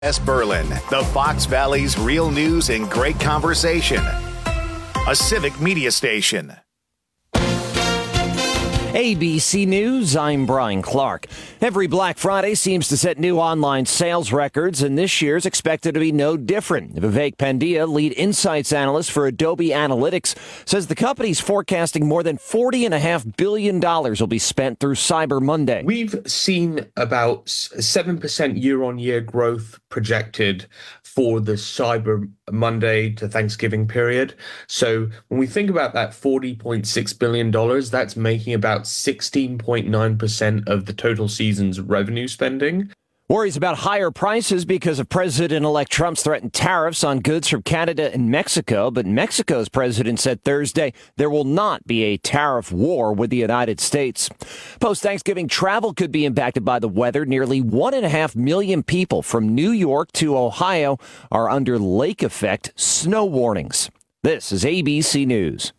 Berlin, the Fox Valley's real news and great conversation. A civic media station. ABC News, I'm Brian Clark. Every Black Friday seems to set new online sales records, and this year's expected to be no different. Vivek Pandya, lead insights analyst for Adobe Analytics, says the company's forecasting more than $40.5 billion will be spent through Cyber Monday. We've seen about 7% year-on-year growth projected for the Cyber Monday to Thanksgiving period. So when we think about that $40.6 billion, that's making about 16.9% of the total season's revenue spending. Worries about higher prices because of President-elect Trump's threatened tariffs on goods from Canada and Mexico. But Mexico's president said Thursday there will not be a tariff war with the United States. Post-Thanksgiving travel could be impacted by the weather. Nearly 1.5 million people from New York to Ohio are under lake effect snow warnings. This is ABC News.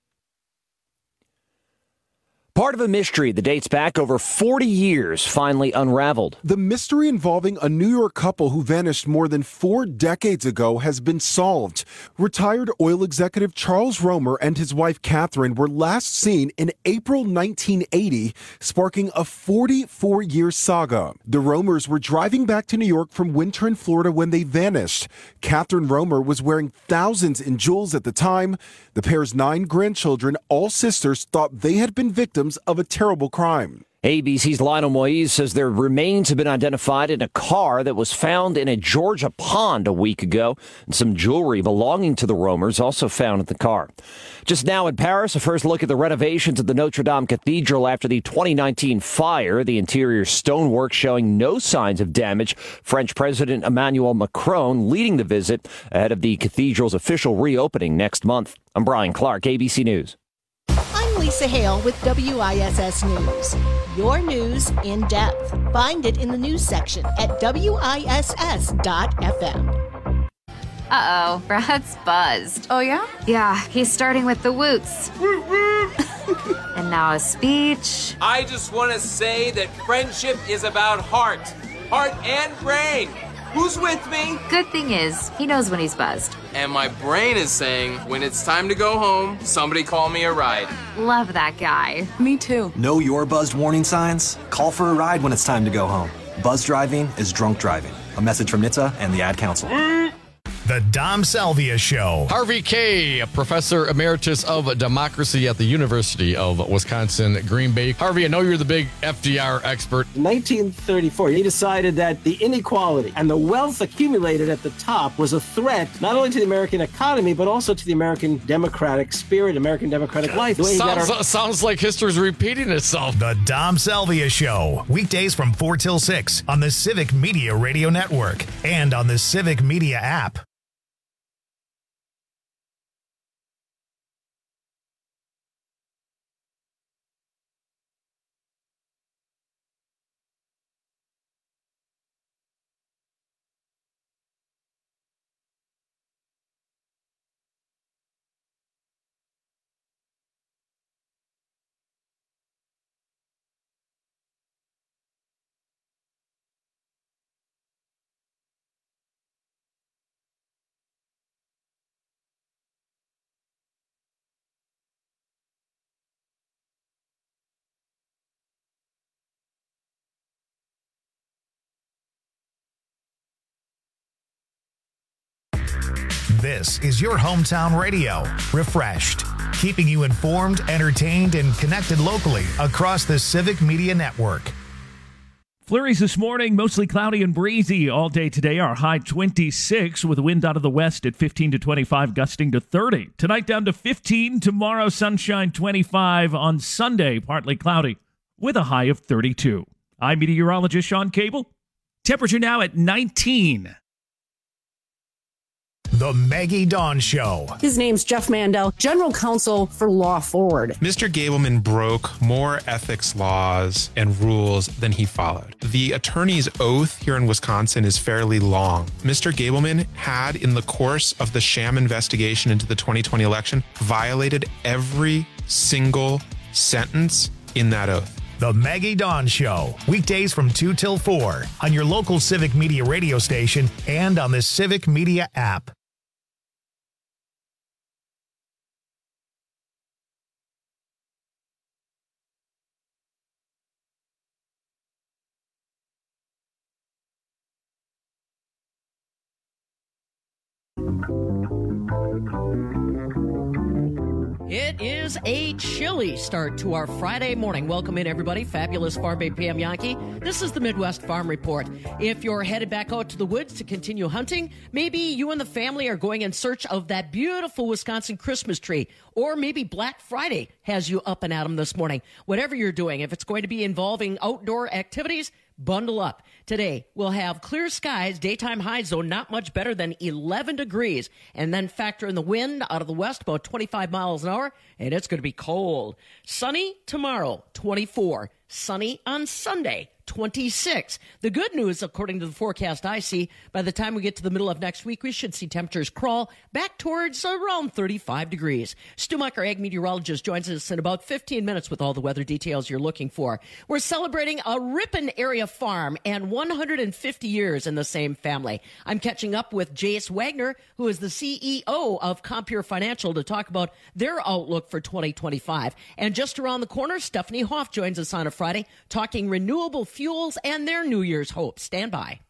Part of a mystery that dates back over 40 years finally unraveled. The mystery involving a New York couple who vanished more than 4 decades ago has been solved. Retired oil executive Charles Romer and his wife Catherine were last seen in April 1980, sparking a 44-year saga. The Romers were driving back to New York from winter in Florida when they vanished. Catherine Romer was wearing thousands in jewels at the time. The pair's 9 grandchildren, all sisters, thought they had been victims of a terrible crime. ABC's Lionel Moise says their remains have been identified in a car that was found in a Georgia pond a week ago, and some jewelry belonging to the Romers also found in the car. Just now in Paris, a first look at the renovations of the Notre Dame Cathedral after the 2019 fire. The interior stonework showing no signs of damage. French President Emmanuel Macron leading the visit ahead of the cathedral's official reopening next month. I'm Brian Clark, ABC News. I'm Lisa Hale with WISS News. Your news in depth. Find it in the news section at WISS.FM. Uh-oh, Brad's buzzed. Oh, yeah? Yeah, he's starting with the woots. And now a speech. I just want to say that friendship is about heart and brain. Who's with me? Good thing is, he knows when he's buzzed. And my brain is saying, when it's time to go home, somebody call me a ride. Love that guy. Me too. Know your buzzed warning signs? Call for a ride when it's time to go home. Buzz driving is drunk driving. A message from NHTSA and the Ad Council. The Dom Salvia Show. Harvey Kaye, Professor Emeritus of Democracy at the University of Wisconsin, Green Bay. Harvey, I know you're the big FDR expert. In 1934, he decided that the inequality and the wealth accumulated at the top was a threat not only to the American economy, but also to the American democratic spirit, American democratic life. Sounds like history's repeating itself. The Dom Salvia Show. Weekdays from 4 till 6 on the Civic Media Radio Network and on the Civic Media app. This is your hometown radio, refreshed, keeping you informed, entertained, and connected locally across the Civic Media Network. Flurries this morning, mostly cloudy and breezy all day today. Our high 26 with wind out of the west at 15 to 25, gusting to 30. Tonight down to 15. Tomorrow, sunshine 25. On Sunday, partly cloudy with a high of 32. I'm meteorologist Sean Cable. Temperature now at 19. The Maggie Dawn Show. His name's Jeff Mandel, General Counsel for Law Forward. Mr. Gableman broke more ethics laws and rules than he followed. The attorney's oath here in Wisconsin is fairly long. Mr. Gableman had, in the course of the sham investigation into the 2020 election, violated every single sentence in that oath. The Maggie Dawn Show, weekdays from 2 till 4 on your local Civic Media radio station and on the Civic Media app. It is a chilly start to our Friday morning. Welcome in, everybody. Fabulous Farm Bay PM Yankee. This is the Midwest Farm Report. If you're headed back out to the woods to continue hunting, maybe you and the family are going in search of that beautiful Wisconsin Christmas tree, or maybe Black Friday has you up and at 'em this morning. Whatever you're doing, if it's going to be involving outdoor activities, bundle up. Today, we'll have clear skies, daytime highs, though not much better than 11 degrees. And then factor in the wind out of the west, about 25 miles an hour, and it's going to be cold. Sunny tomorrow, 24. Sunny on Sunday, 26. The good news, according to the forecast I see, by the time we get to the middle of next week, we should see temperatures crawl back towards around 35 degrees. Stu Mucker, ag meteorologist, joins us in about 15 minutes with all the weather details you're looking for. We're celebrating a Ripon area farm and 150 years in the same family. I'm catching up with Jace Wagner, who is the CEO of Compeer Financial, to talk about their outlook for 2025. And just around the corner, Stephanie Hoff joins us on a Friday, talking renewable fuels and their New Year's hopes. Stand by.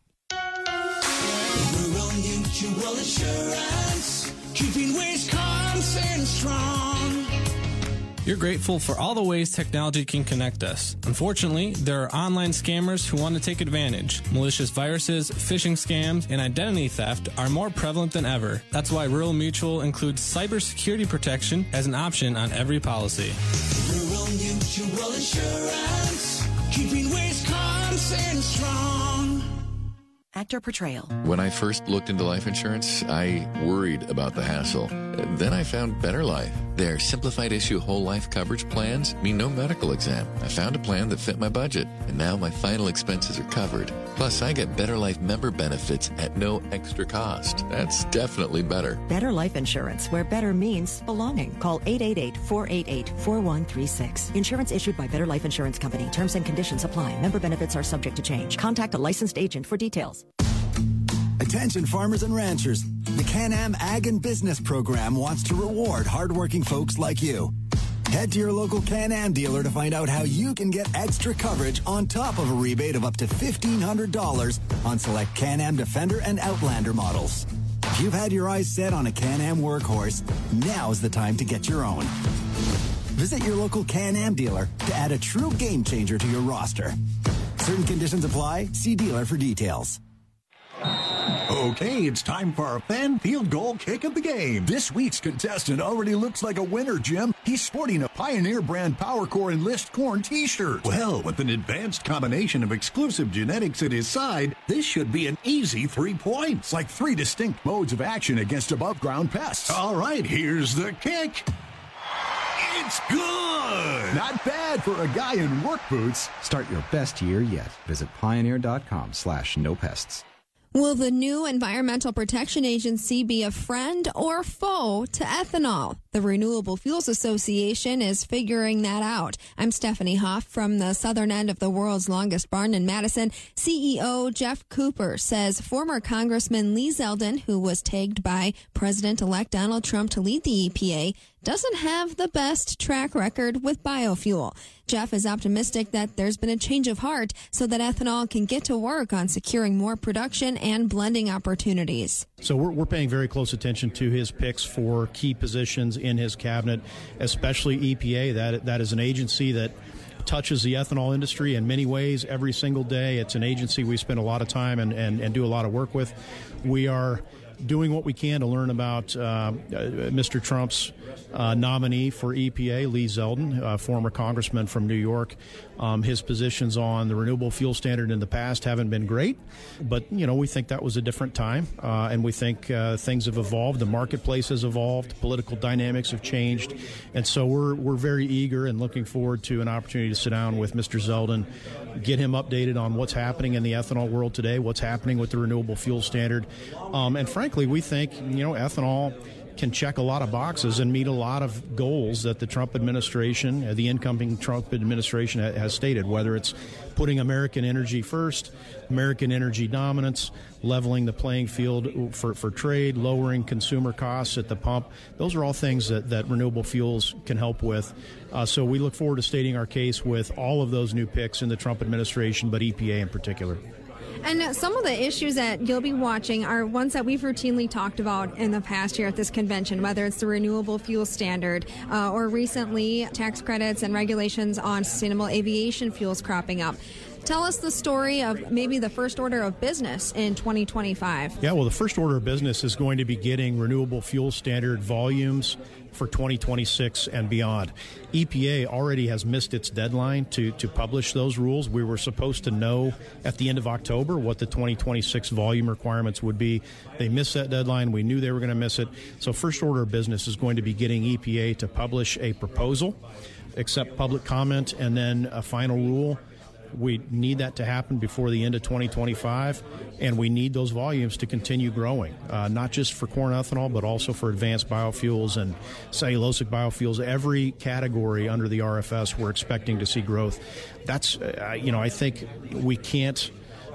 Rural Mutual Insurance, keeping Wisconsin strong. You're grateful for all the ways technology can connect us. Unfortunately, there are online scammers who want to take advantage. Malicious viruses, phishing scams, and identity theft are more prevalent than ever. That's why Rural Mutual includes cybersecurity protection as an option on every policy. Rural Mutual Insurance, keeping Wisconsin strong. Actor portrayal. When I first looked into life insurance, I worried about the hassle. Then I found Better Life. Their simplified issue whole life coverage plans mean no medical exam. I found a plan that fit my budget, and now my final expenses are covered. Plus, I get Better Life member benefits at no extra cost. That's definitely better. Better Life Insurance, where better means belonging. Call 888-488-4136. Insurance issued by Better Life Insurance Company. Terms and conditions apply. Member benefits are subject to change. Contact a licensed agent for details. Attention farmers and ranchers. The Can-Am Ag and Business Program wants to reward hardworking folks like you. Head to your local Can-Am dealer to find out how you can get extra coverage on top of a rebate of up to $1,500 on select Can-Am Defender and Outlander models. If you've had your eyes set on a Can-Am workhorse, now's the time to get your own. Visit your local Can-Am dealer to add a true game changer to your roster. Certain conditions apply. See dealer for details. Okay, it's time for our fan field goal kick of the game. This week's contestant already looks like a winner, Jim. He's sporting a Pioneer brand PowerCore Enlist Corn t-shirt. Well, with an advanced combination of exclusive genetics at his side, this should be an easy 3 points, like 3 distinct modes of action against above-ground pests. All right, here's the kick. It's good! Not bad for a guy in work boots. Start your best year yet. Visit pioneer.com/nopests. Will the new Environmental Protection Agency be a friend or foe to ethanol? The Renewable Fuels Association is figuring that out. I'm Stephanie Hoff from the southern end of the world's longest barn in Madison. CEO Jeff Cooper says former Congressman Lee Zeldin, who was tagged by President-elect Donald Trump to lead the EPA, doesn't have the best track record with biofuel. Jeff is optimistic that there's been a change of heart so that ethanol can get to work on securing more production and blending opportunities. So we're paying very close attention to his picks for key positions in his cabinet, especially EPA. That is an agency that touches the ethanol industry in many ways every single day. It's an agency we spend a lot of time and do a lot of work with. We are doing what we can to learn about Mr. Trump's nominee for EPA, Lee Zeldin, former congressman from New York. His positions on the renewable fuel standard in the past haven't been great, but, we think that was a different time, and we think things have evolved. The marketplace has evolved. Political dynamics have changed, and so we're very eager and looking forward to an opportunity to sit down with Mr. Zeldin, get him updated on what's happening in the ethanol world today, what's happening with the renewable fuel standard, and frankly, we think, ethanol can check a lot of boxes and meet a lot of goals that the Trump administration, the incoming Trump administration, has stated, whether it's putting American energy first, American energy dominance, leveling the playing field for trade, lowering consumer costs at the pump. Those are all things that renewable fuels can help with. So we look forward to stating our case with all of those new picks in the Trump administration, but EPA in particular. And some of the issues that you'll be watching are ones that we've routinely talked about in the past year at this convention, whether it's the renewable fuel standard or recently tax credits and regulations on sustainable aviation fuels cropping up. Tell us the story of maybe the first order of business in 2025. Yeah, well, the first order of business is going to be getting renewable fuel standard volumes for 2026 and beyond. EPA already has missed its deadline to publish those rules. We were supposed to know at the end of October what the 2026 volume requirements would be. They missed that deadline. We knew they were going to miss it. So first order of business is going to be getting EPA to publish a proposal, accept public comment, and then a final rule. We need that to happen before the end of 2025, and we need those volumes to continue growing, not just for corn ethanol, but also for advanced biofuels and cellulosic biofuels. Every category under the RFS, we're expecting to see growth. That's, I think we can't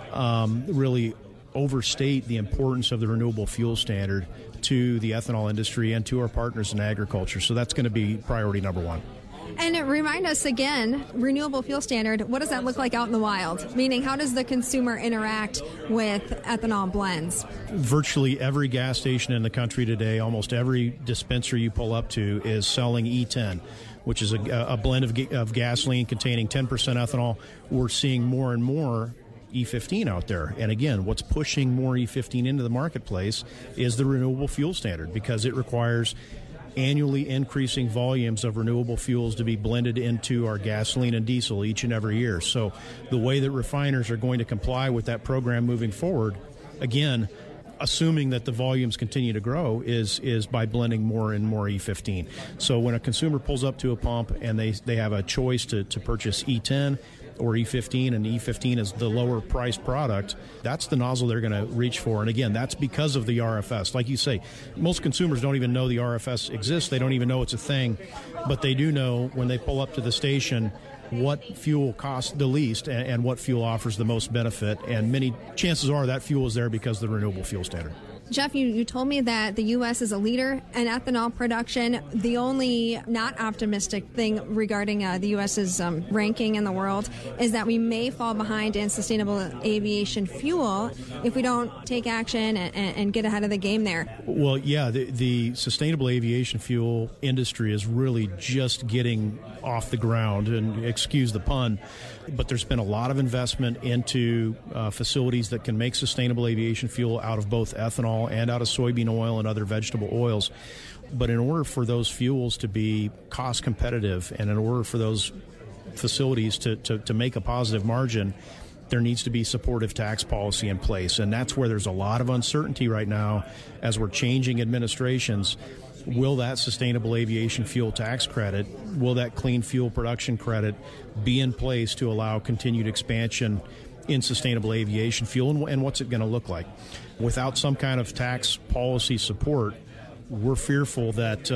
really overstate the importance of the renewable fuel standard to the ethanol industry and to our partners in agriculture. So that's going to be priority number one. And remind us again, renewable fuel standard, what does that look like out in the wild? Meaning, how does the consumer interact with ethanol blends? Virtually every gas station in the country today, almost every dispenser you pull up to is selling E10, which is a blend of gasoline containing 10% ethanol. We're seeing more and more E15 out there. And again, what's pushing more E15 into the marketplace is the renewable fuel standard, because it requires annually increasing volumes of renewable fuels to be blended into our gasoline and diesel each and every year. So the way that refiners are going to comply with that program moving forward, again, assuming that the volumes continue to grow, is by blending more and more E15. So when a consumer pulls up to a pump and they have a choice to purchase E10 or E15, and E15 is the lower priced product, that's the nozzle they're going to reach for. And again, that's because of the RFS. Like you say, most consumers don't even know the RFS exists. They don't even know it's a thing, but they do know when they pull up to the station what fuel costs the least and what fuel offers the most benefit. And many chances are that fuel is there because of the renewable fuel standard. Jeff, you told me that the U.S. is a leader in ethanol production. The only not optimistic thing regarding the U.S.'s ranking in the world is that we may fall behind in sustainable aviation fuel if we don't take action and get ahead of the game there. Well, yeah, the sustainable aviation fuel industry is really just getting off the ground, and excuse the pun, but there's been a lot of investment into facilities that can make sustainable aviation fuel out of both ethanol and out of soybean oil and other vegetable oils. But in order for those fuels to be cost competitive and in order for those facilities to make a positive margin, there needs to be supportive tax policy in place. And that's where there's a lot of uncertainty right now as we're changing administrations. Will that sustainable aviation fuel tax credit, will that clean fuel production credit be in place to allow continued expansion in sustainable aviation fuel, and what's it going to look like? Without some kind of tax policy support, we're fearful that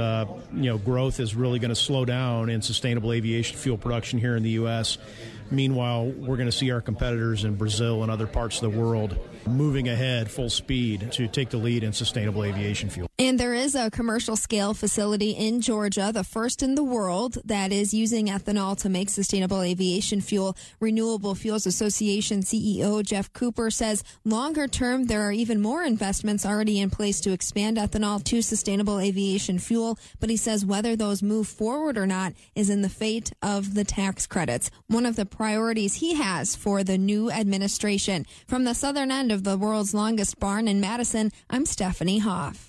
growth is really going to slow down in sustainable aviation fuel production here in the U.S. Meanwhile, we're going to see our competitors in Brazil and other parts of the world moving ahead full speed to take the lead in sustainable aviation fuel. And there is a commercial scale facility in Georgia, the first in the world, that is using ethanol to make sustainable aviation fuel. Renewable Fuels Association CEO Jeff Cooper says longer term, there are even more investments already in place to expand ethanol to sustainable aviation fuel. But he says whether those move forward or not is in the fate of the tax credits, one of the priorities he has for the new administration. From the southern end of the world's longest barn in Madison, I'm Stephanie Hoff.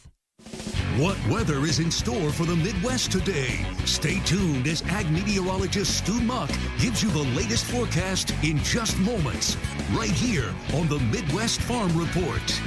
What weather is in store for the Midwest today? Stay tuned as ag meteorologist Stu Muck gives you the latest forecast in just moments, right here on the Midwest Farm Report.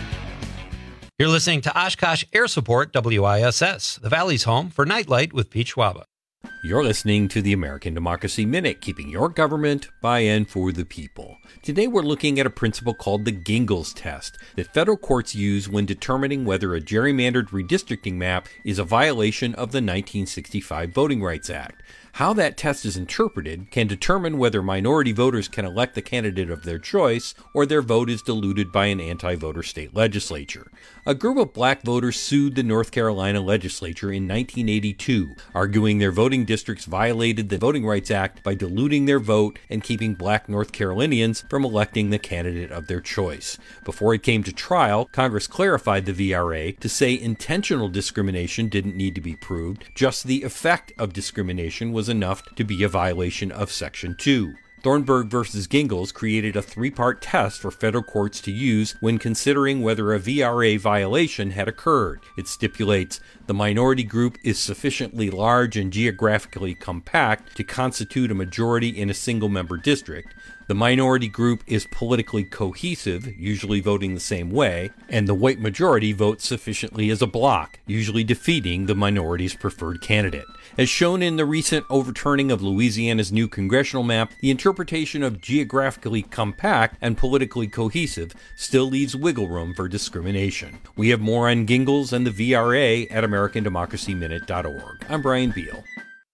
You're listening to Oshkosh Air Support WISS, the Valley's home for Nightlight with Pete Schwaba. You're listening to the American Democracy Minute, keeping your government by and for the people. Today we're looking at a principle called the Gingles test that federal courts use when determining whether a gerrymandered redistricting map is a violation of the 1965 Voting Rights Act. How that test is interpreted can determine whether minority voters can elect the candidate of their choice or their vote is diluted by an anti-voter state legislature. A group of black voters sued the North Carolina legislature in 1982, arguing their voting districts violated the Voting Rights Act by diluting their vote and keeping black North Carolinians from electing the candidate of their choice. Before it came to trial, Congress clarified the VRA to say intentional discrimination didn't need to be proved, just the effect of discrimination was enough to be a violation of Section 2. Thornburg v. Gingles created a three-part test for federal courts to use when considering whether a VRA violation had occurred. It stipulates the minority group is sufficiently large and geographically compact to constitute a majority in a single-member district. The minority group is politically cohesive, usually voting the same way, and the white majority votes sufficiently as a bloc, usually defeating the minority's preferred candidate. As shown in the recent overturning of Louisiana's new congressional map, the interpretation of geographically compact and politically cohesive still leaves wiggle room for discrimination. We have more on Gingles and the VRA at AmericanDemocracyMinute.org. I'm Brian Beal.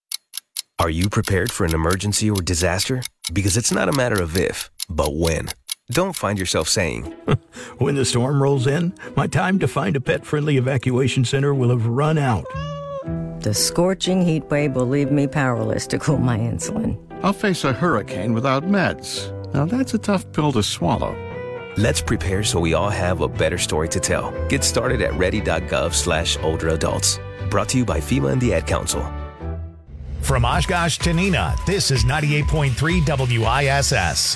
Are you prepared for an emergency or disaster? Because it's not a matter of if, but when. Don't find yourself saying, when the storm rolls in, my time to find a pet-friendly evacuation center will have run out. The scorching heat wave will leave me powerless to cool my insulin. I'll face a hurricane without meds. Now that's a tough pill to swallow. Let's prepare so we all have a better story to tell. Get started at ready.gov/older adults. Brought to you by FEMA and the Ad Council. From Oshkosh to Neenah, this is 98.3 WISS.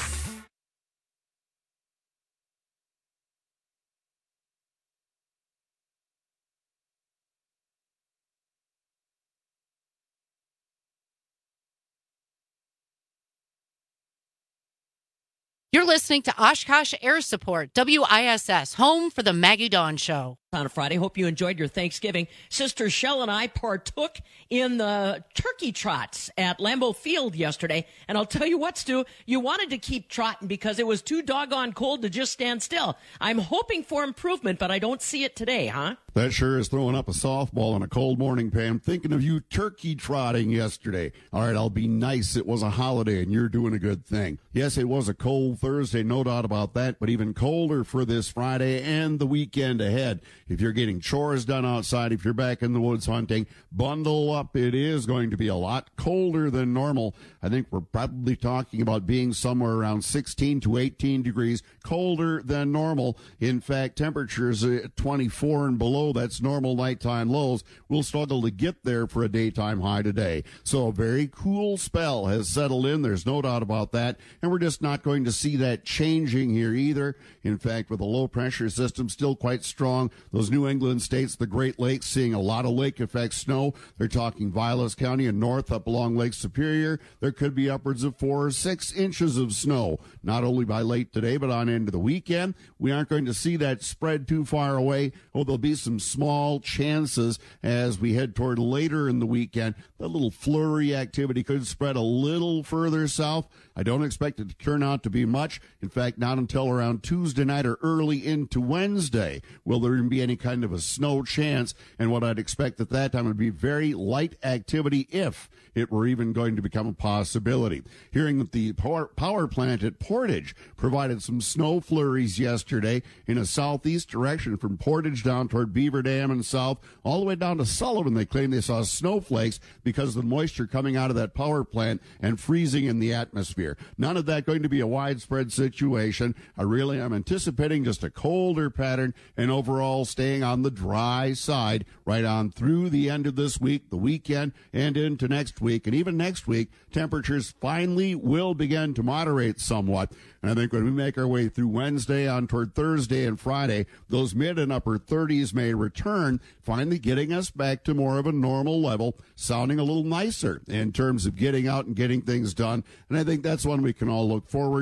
You're listening to Oshkosh Air Support, WISS, home for the Maggie Dawn Show. On a Friday. Hope you enjoyed your Thanksgiving. Sister Shell and I partook in the turkey trots at Lambeau Field yesterday. And I'll tell you what, Stu, you wanted to keep trotting because it was too doggone cold to just stand still. I'm hoping for improvement, but I don't see it today, huh? That sure is throwing up a softball on a cold morning, Pam. Thinking of you turkey trotting yesterday. All right, I'll be nice. It was a holiday, and you're doing a good thing. Yes, it was a cold Thursday, no doubt about that, but even colder for this Friday and the weekend ahead. If you're getting chores done outside, if you're back in the woods hunting, bundle up. It is going to be a lot colder than normal. I think we're probably talking about being somewhere around 16 to 18 degrees colder than normal. In fact, temperatures at 24 and below, that's normal nighttime lows. We'll struggle to get there for a daytime high today. So a very cool spell has settled in. There's no doubt about that. And we're just not going to see that changing here either. In fact, with a low pressure system still quite strong, those New England states, the Great Lakes, seeing a lot of lake effect snow. They're talking Vilas County and north up along Lake Superior. There could be upwards of 4 or 6 inches of snow, not only by late today, but on into the weekend. We aren't going to see that spread too far away. Oh, there'll be some small chances as we head toward later in the weekend. That little flurry activity could spread a little further south. I don't expect it to turn out to be much. In fact, not until around Tuesday night or early into Wednesday will there even be any kind of a snow chance. And what I'd expect at that time would be very light activity if it were even going to become a possibility. Hearing that the power plant at Portage provided some snow flurries yesterday in a southeast direction from Portage down toward Beaver Dam and south, all the way down to Sullivan. They claim they saw snowflakes because of the moisture coming out of that power plant and freezing in the atmosphere. None of that going to be a widespread situation. I'm anticipating just a colder pattern and overall staying on the dry side right on through the end of this week, the weekend, and into next week. And even next week, temperatures finally will begin to moderate somewhat. And I think when we make our way through Wednesday on toward Thursday and Friday, those mid and upper 30s may return, finally getting us back to more of a normal level, sounding a little nicer in terms of getting out and getting things done. And I think that's one we can all look forward to.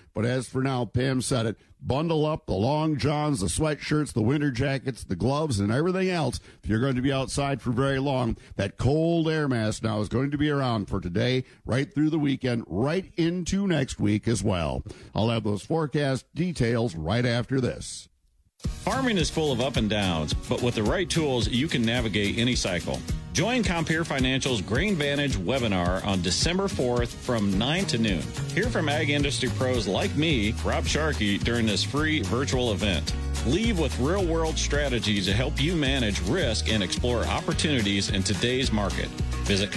But as for now, Pam said it, bundle up the long johns, the sweatshirts, the winter jackets, the gloves, and everything else. If you're going to be outside for very long, that cold air mask now is going to be around for today, right through the weekend, right into next week as well. I'll have those forecast details right after this. Farming is full of up and downs, but with the right tools, you can navigate any cycle. Join Compeer Financial's Grain Vantage webinar on December 4th from 9 to noon. Hear from ag industry pros like me, Rob Sharkey, during this free virtual event. Leave with real-world strategies to help you manage risk and explore opportunities in today's market. Visit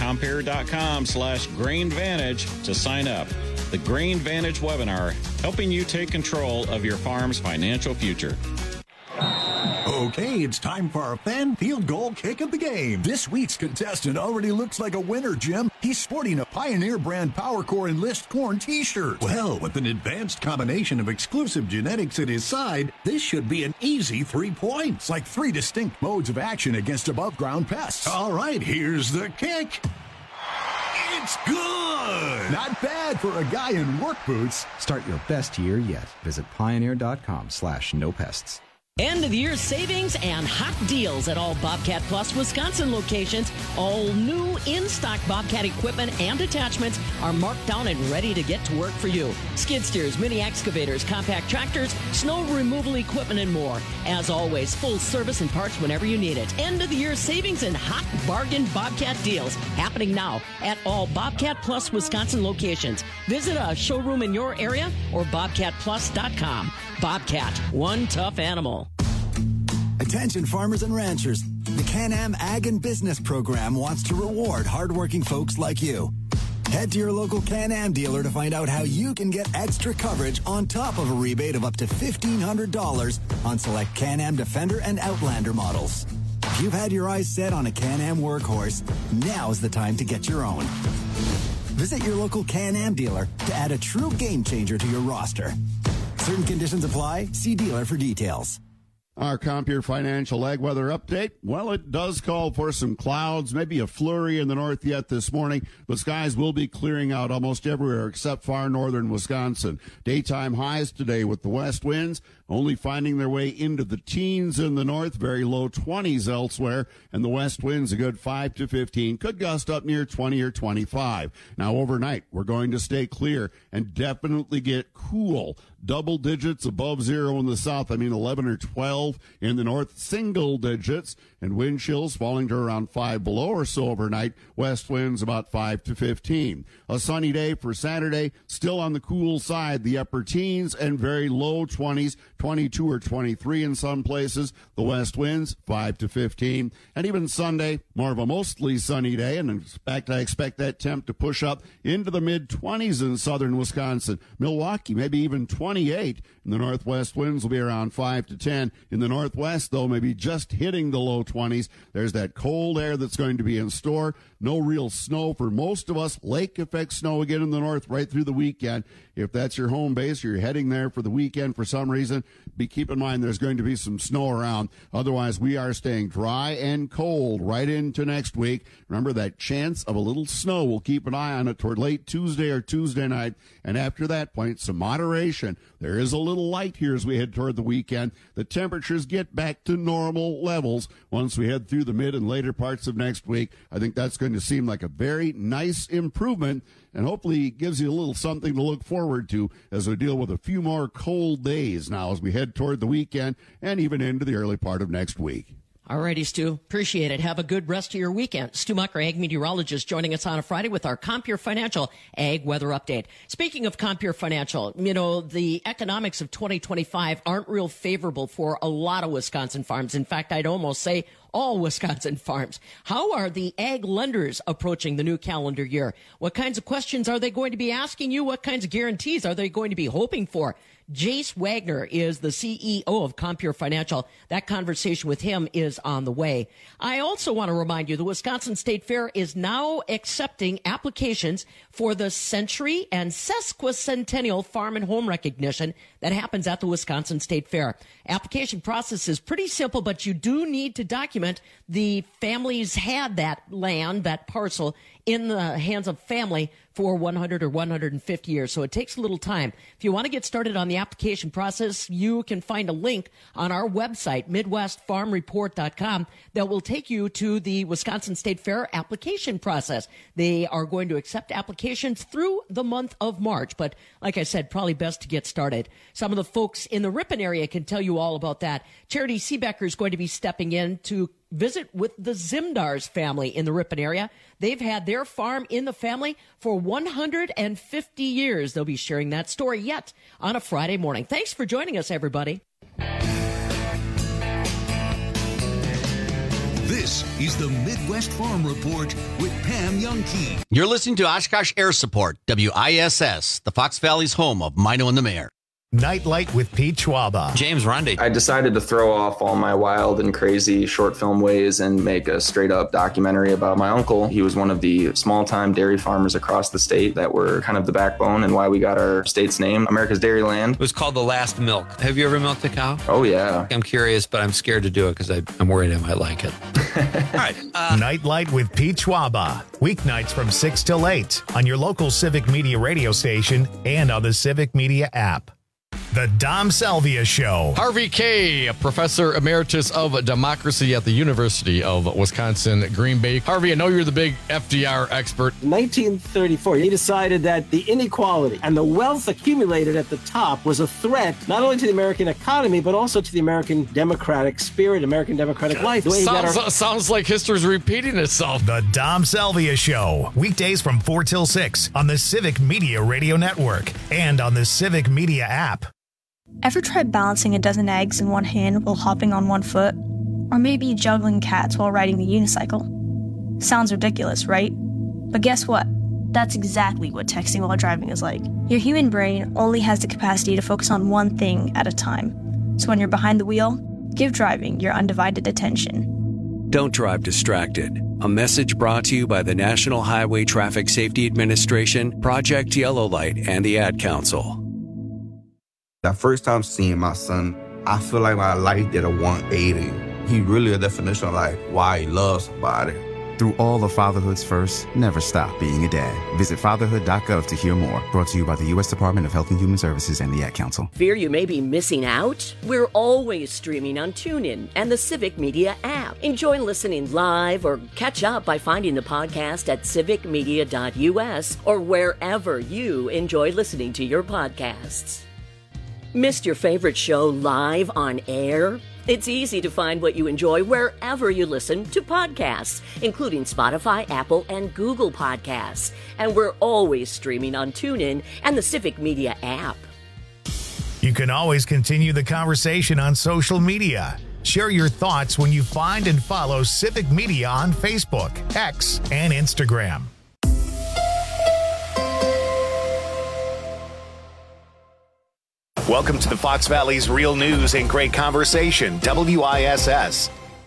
Compeer.com/GrainVantage to sign up. The Grain Vantage webinar, helping you take control of your farm's financial future. Okay, it's time for our fan field goal kick of the game. This week's contestant already looks like a winner, Jim. He's sporting a Pioneer brand PowerCore Enlist Corn t-shirt. Well, with an advanced combination of exclusive genetics at his side, this should be an easy 3 points, like 3 distinct modes of action against above ground pests. All right, here's the kick. It's good! Not bad for a guy in work boots. Start your best year yet. Visit Pioneer.com/no-pests. End of the year savings and hot deals at all Bobcat Plus Wisconsin locations. All new in-stock Bobcat equipment and attachments are marked down and ready to get to work for you. Skid steers, mini excavators, compact tractors, snow removal equipment, and more. As always, full service and parts whenever you need it. End of the year savings and hot bargain Bobcat deals happening now at all Bobcat Plus Wisconsin locations. Visit a showroom in your area or bobcatplus.com. Bobcat, one tough animal. Attention farmers and ranchers. The Can-Am Ag and Business Program wants to reward hardworking folks like you. Head to your local Can-Am dealer to find out how you can get extra coverage on top of a rebate of up to $1,500 on select Can-Am Defender and Outlander models. If you've had your eyes set on a Can-Am workhorse, now's the time to get your own. Visit your local Can-Am dealer to add a true game changer to your roster. Certain conditions apply. See dealer for details. Our Compeer Financial Ag Weather Update. Well, it does call for some clouds, maybe a flurry in the north yet this morning, but skies will be clearing out almost everywhere except far northern Wisconsin. Daytime highs today with the west winds only finding their way into the teens in the north, very low 20s elsewhere, and the west winds a good 5 to 15, could gust up near 20 or 25. Now, overnight, we're going to stay clear and definitely get cool. Double digits above zero in the south, 11 or 12 in the north, single digits, and wind chills falling to around 5 below or so overnight. West winds about 5 to 15. A sunny day for Saturday, still on the cool side, the upper teens and very low 20s, 22 or 23 in some places. The west winds 5 to 15. And even Sunday, more of a mostly sunny day, and in fact, I expect that temp to push up into the mid-20s in southern Wisconsin. Milwaukee, maybe even 28. In the northwest, winds will be around 5 to 10. In the northwest, though, maybe just hitting the low 20s. There's that cold air that's going to be in store. No real snow for most of us. Lake effect snow again in the north right through the weekend. If that's your home base, or you're heading there for the weekend for some reason, keep in mind there's going to be some snow around. Otherwise, we are staying dry and cold right into next week. Remember that chance of a little snow. We'll keep an eye on it toward late Tuesday or Tuesday night. And after that point, some moderation. There is a little light here as we head toward the weekend. The temperatures get back to normal levels once we head through the mid and later parts of next week. I think that's going to seem like a very nice improvement, and hopefully gives you a little something to look forward to as we deal with a few more cold days now as we head toward the weekend and even into the early part of next week. All righty, Stu. Appreciate it. Have a good rest of your weekend. Stu Mucker, ag meteorologist, joining us on a Friday with our Compeer Financial Ag Weather Update. Speaking of Compeer Financial, the economics of 2025 aren't real favorable for a lot of Wisconsin farms. In fact, I'd almost say all Wisconsin farms. How are the ag lenders approaching the new calendar year? What kinds of questions are they going to be asking you? What kinds of guarantees are they going to be hoping for? Jace Wagner is the CEO of Compeer Financial. That conversation with him is on the way. I also want to remind you the Wisconsin State Fair is now accepting applications for the Century and Sesquicentennial Farm and Home Recognition that happens at the Wisconsin State Fair. Application process is pretty simple, but you do need to document the families had that land, that parcel, in the hands of family for 100 or 150 years. So it takes a little time. If you want to get started on the application process, you can find a link on our website, MidwestFarmReport.com, that will take you to the Wisconsin State Fair application process. They are going to accept applications through the month of March. But like I said, probably best to get started. Some of the folks in the Ripon area can tell you all about that. Charity Seebecker is going to be stepping in to visit with the Zimdars family in the Ripon area. They've had their farm in the family for 150 years. They'll be sharing that story yet on a Friday morning. Thanks for joining us, everybody. This is the Midwest Farm Report with Pam Youngkey. You're listening to Oshkosh Air Support, WISS, the Fox Valley's home of Mino and the Mayor. Nightlight with Pete Schwaba. James Rundy. I decided to throw off all my wild and crazy short film ways and make a straight up documentary about my uncle. He was one of the small time dairy farmers across the state that were kind of the backbone and why we got our state's name, America's Dairyland. It was called The Last Milk. Have you ever milked a cow? Oh, yeah. I'm curious, but I'm scared to do it because I'm worried I might like it. All right. Nightlight with Pete Schwaba. Weeknights from 6 till 8 on your local Civic Media radio station and on the Civic Media app. The Dom Salvia Show. Harvey Kaye, Professor Emeritus of Democracy at the University of Wisconsin, Green Bay. Harvey, I know you're the big FDR expert. In 1934, he decided that the inequality and the wealth accumulated at the top was a threat not only to the American economy, but also to the American democratic spirit, American democratic life. Sounds like history's repeating itself. The Dom Salvia Show. Weekdays from 4 till 6 on the Civic Media Radio Network and on the Civic Media app. Ever tried balancing a dozen eggs in one hand while hopping on one foot? Or maybe juggling cats while riding the unicycle? Sounds ridiculous, right? But guess what? That's exactly what texting while driving is like. Your human brain only has the capacity to focus on one thing at a time. So when you're behind the wheel, give driving your undivided attention. Don't drive distracted. A message brought to you by the National Highway Traffic Safety Administration, Project Yellow Light, and the Ad Council. That first time seeing my son, I feel like my life did a 180. He really a definition of like why he loves somebody. Through all of fatherhood's first, never stop being a dad. Visit fatherhood.gov to hear more. Brought to you by the U.S. Department of Health and Human Services and the Ad Council. Fear you may be missing out? We're always streaming on TuneIn and the Civic Media app. Enjoy listening live or catch up by finding the podcast at civicmedia.us or wherever you enjoy listening to your podcasts. Missed your favorite show live on air? It's easy to find what you enjoy wherever you listen to podcasts, including Spotify, Apple, and Google Podcasts. And we're always streaming on TuneIn and the Civic Media app. You can always continue the conversation on social media. Share your thoughts when you find and follow Civic Media on Facebook, X, and Instagram. Welcome to the Fox Valley's Real News and Great Conversation, WISS.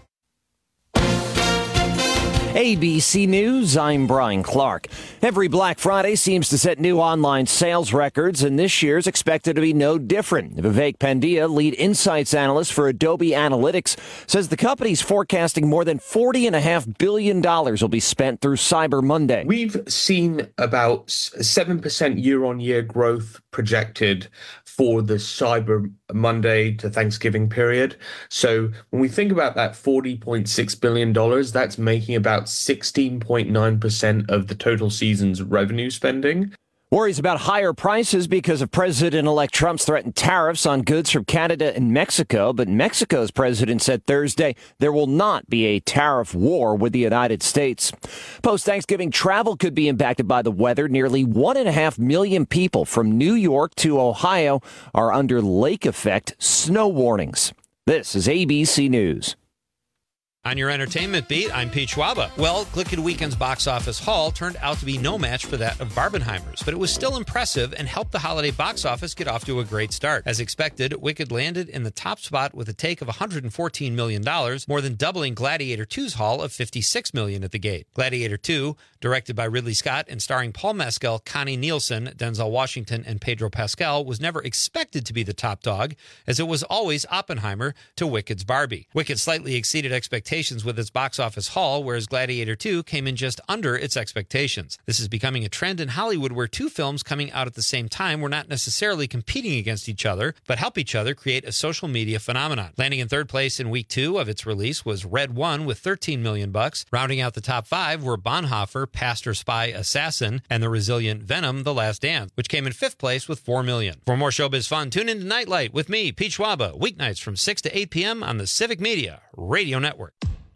ABC News, I'm Brian Clark. Every Black Friday seems to set new online sales records, and this year's expected to be no different. Vivek Pandya, lead insights analyst for Adobe Analytics, says the company's forecasting more than $40.5 billion will be spent through Cyber Monday. We've seen about 7% year-on-year growth projected for the Cyber Monday to Thanksgiving period. So when we think about that $40.6 billion, that's making about 16.9% of the total season's revenue spending. Worries about higher prices because of President-elect Trump's threatened tariffs on goods from Canada and Mexico. But Mexico's president said Thursday there will not be a tariff war with the United States. Post-Thanksgiving travel could be impacted by the weather. Nearly 1.5 million people from New York to Ohio are under lake effect snow warnings. This is ABC News. On your entertainment beat, I'm Pete Schwaba. Well, Glicked Weekend's box office haul turned out to be no match for that of Barbenheimer's, but it was still impressive and helped the holiday box office get off to a great start. As expected, Wicked landed in the top spot with a take of $114 million, more than doubling Gladiator 2's haul of $56 million at the gate. Gladiator 2, directed by Ridley Scott and starring Paul Mescal, Connie Nielsen, Denzel Washington, and Pedro Pascal, was never expected to be the top dog, as it was always Oppenheimer to Wicked's Barbie. Wicked slightly exceeded expectations expectations with its box office haul, whereas Gladiator 2 came in just under its expectations. This is becoming a trend in Hollywood where two films coming out at the same time were not necessarily competing against each other, but help each other create a social media phenomenon. Landing in third place in week 2 of its release was Red One with $13 million. Rounding out the top 5 were Bonhoeffer, Pastor, Spy, Assassin, and the resilient Venom, The Last Dance, which came in 5th place with $4 million. For more showbiz fun, tune in to Nightlight with me, Pete Schwaba, weeknights from 6 to 8 p.m. on the Civic Media Radio Network.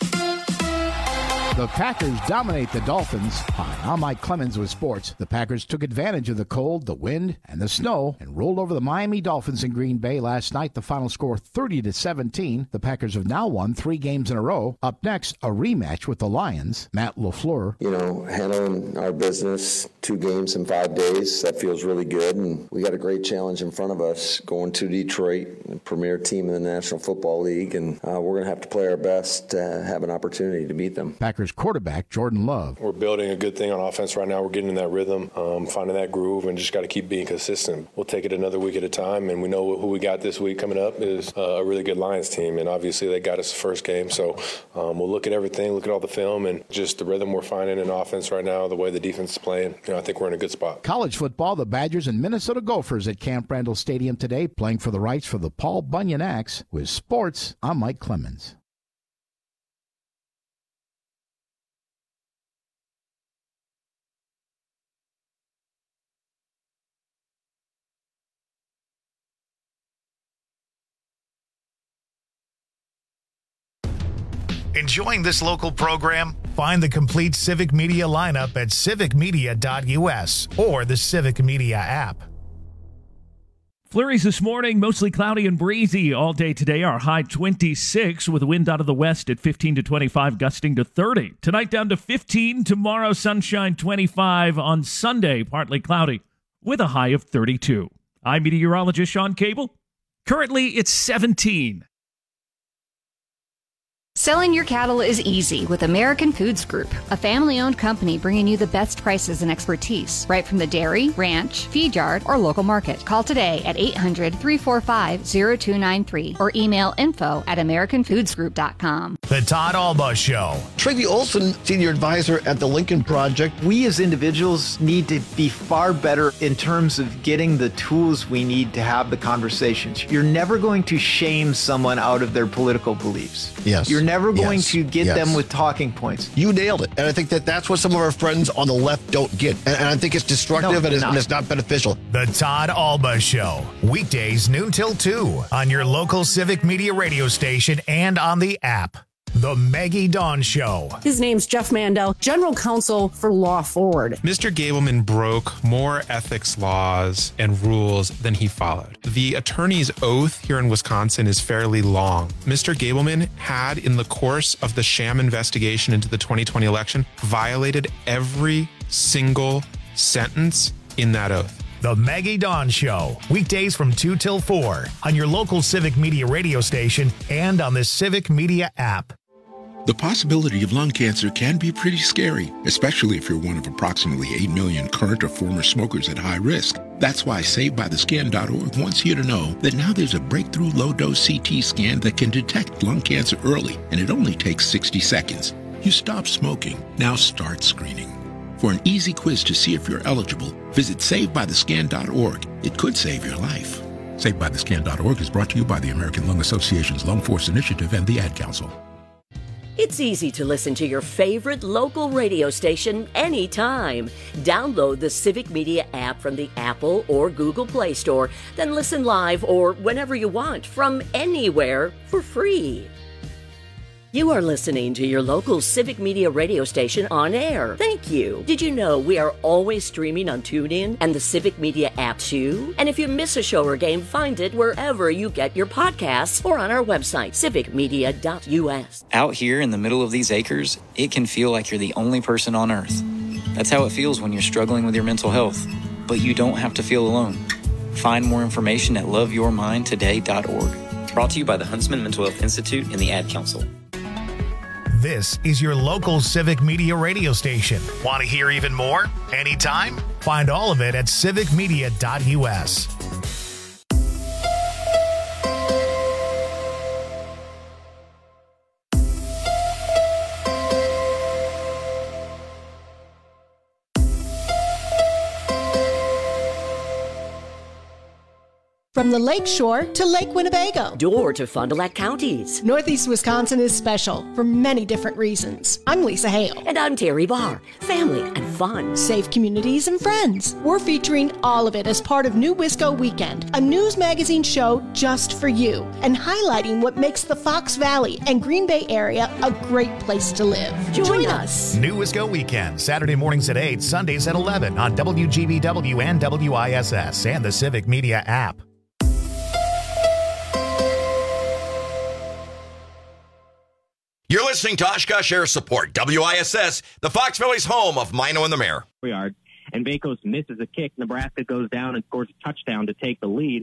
The Packers dominate the Dolphins. Hi, I'm Mike Clemens with sports. The Packers took advantage of the cold, the wind, and the snow and rolled over the Miami Dolphins in Green Bay last night. The final score 30-17. The Packers have now won 3 games in a row. Up next, a rematch with the Lions. Matt LaFleur. Handling our business 2 games in 5 days, that feels really good. And we got a great challenge in front of us going to Detroit, the premier team in the National Football League. And we're going to have to play our best to have an opportunity to beat them. Packers quarterback Jordan Love. We're building a good thing on offense right now. We're getting in that rhythm, finding that groove, and just got to keep being consistent. We'll take it another week at a time, and we know who we got this week coming up is a really good Lions team, and obviously they got us the first game. So we'll look at everything, look at all the film, and just the rhythm we're finding in offense right now, the way the defense is playing. I think we're in a good spot. College football, the Badgers and Minnesota Gophers at Camp Randall Stadium today, playing for the rights for the Paul Bunyan Axe. With sports, I'm Mike Clemens. Enjoying this local program? Find the complete Civic Media lineup at civicmedia.us or the Civic Media app. Flurries this morning, mostly cloudy and breezy all day today. Our high 26 with a wind out of the west at 15 to 25, gusting to 30. Tonight down to 15. Tomorrow, sunshine 25. On Sunday, partly cloudy with a high of 32. I'm meteorologist Sean Cable. Currently, it's 17. Selling your cattle is easy with American Foods Group, a family-owned company bringing you the best prices and expertise, right from the dairy, ranch, feed yard, or local market. Call today at 800-345-0293 or email info@americanfoodsgroup.com. The Todd Alba Show. Tracy Olson, Senior Advisor at the Lincoln Project. We as individuals need to be far better in terms of getting the tools we need to have the conversations. You're never going to shame someone out of their political beliefs. Yes. You're never going to get them with talking points. You nailed it. And I think that's what some of our friends on the left don't get. And I think it's destructive and it's not beneficial. The Todd Alba Show. Weekdays noon till 2 on your local Civic Media radio station and on the app. The Maggie Dawn Show. His name's Jeff Mandel, General Counsel for Law Forward. Mr. Gableman broke more ethics laws and rules than he followed. The attorney's oath here in Wisconsin is fairly long. Mr. Gableman had, in the course of the sham investigation into the 2020 election, violated every single sentence in that oath. The Maggie Dawn Show. Weekdays from 2 till 4 on your local Civic Media radio station and on the Civic Media app. The possibility of lung cancer can be pretty scary, especially if you're one of approximately 8 million current or former smokers at high risk. That's why SaveByTheScan.org wants you to know that now there's a breakthrough low-dose CT scan that can detect lung cancer early, and it only takes 60 seconds. You stop smoking, now start screening. For an easy quiz to see if you're eligible, visit SaveByTheScan.org. It could save your life. SaveByTheScan.org is brought to you by the American Lung Association's Lung Force Initiative and the Ad Council. It's easy to listen to your favorite local radio station anytime. Download the Civic Media app from the Apple or Google Play Store, then listen live or whenever you want from anywhere for free. You are listening to your local Civic Media radio station on air. Thank you. Did you know we are always streaming on TuneIn and the Civic Media app too? And if you miss a show or game, find it wherever you get your podcasts or on our website, civicmedia.us. Out here in the middle of these acres, it can feel like you're the only person on earth. That's how it feels when you're struggling with your mental health. But you don't have to feel alone. Find more information at loveyourmindtoday.org. Brought to you by the Huntsman Mental Health Institute and the Ad Council. This is your local Civic Media radio station. Want to hear even more? Anytime? Find all of it at civicmedia.us. From the Lake Shore to Lake Winnebago. Door to Fond du Lac counties. Northeast Wisconsin is special for many different reasons. I'm Lisa Hale. And I'm Terry Barr. Family and fun. Safe communities and friends. We're featuring all of it as part of New Wisco Weekend, a news magazine show just for you, and highlighting what makes the Fox Valley and Green Bay area a great place to live. Join us. New Wisco Weekend, Saturday mornings at 8, Sundays at 11 on WGBW and WISS and the Civic Media app. You're listening to Oshkosh Air Support, WISS, the Fox Valley's home of Mino and the Mayor. Yard, and Bakos misses a kick. Nebraska goes down and scores a touchdown to take the lead.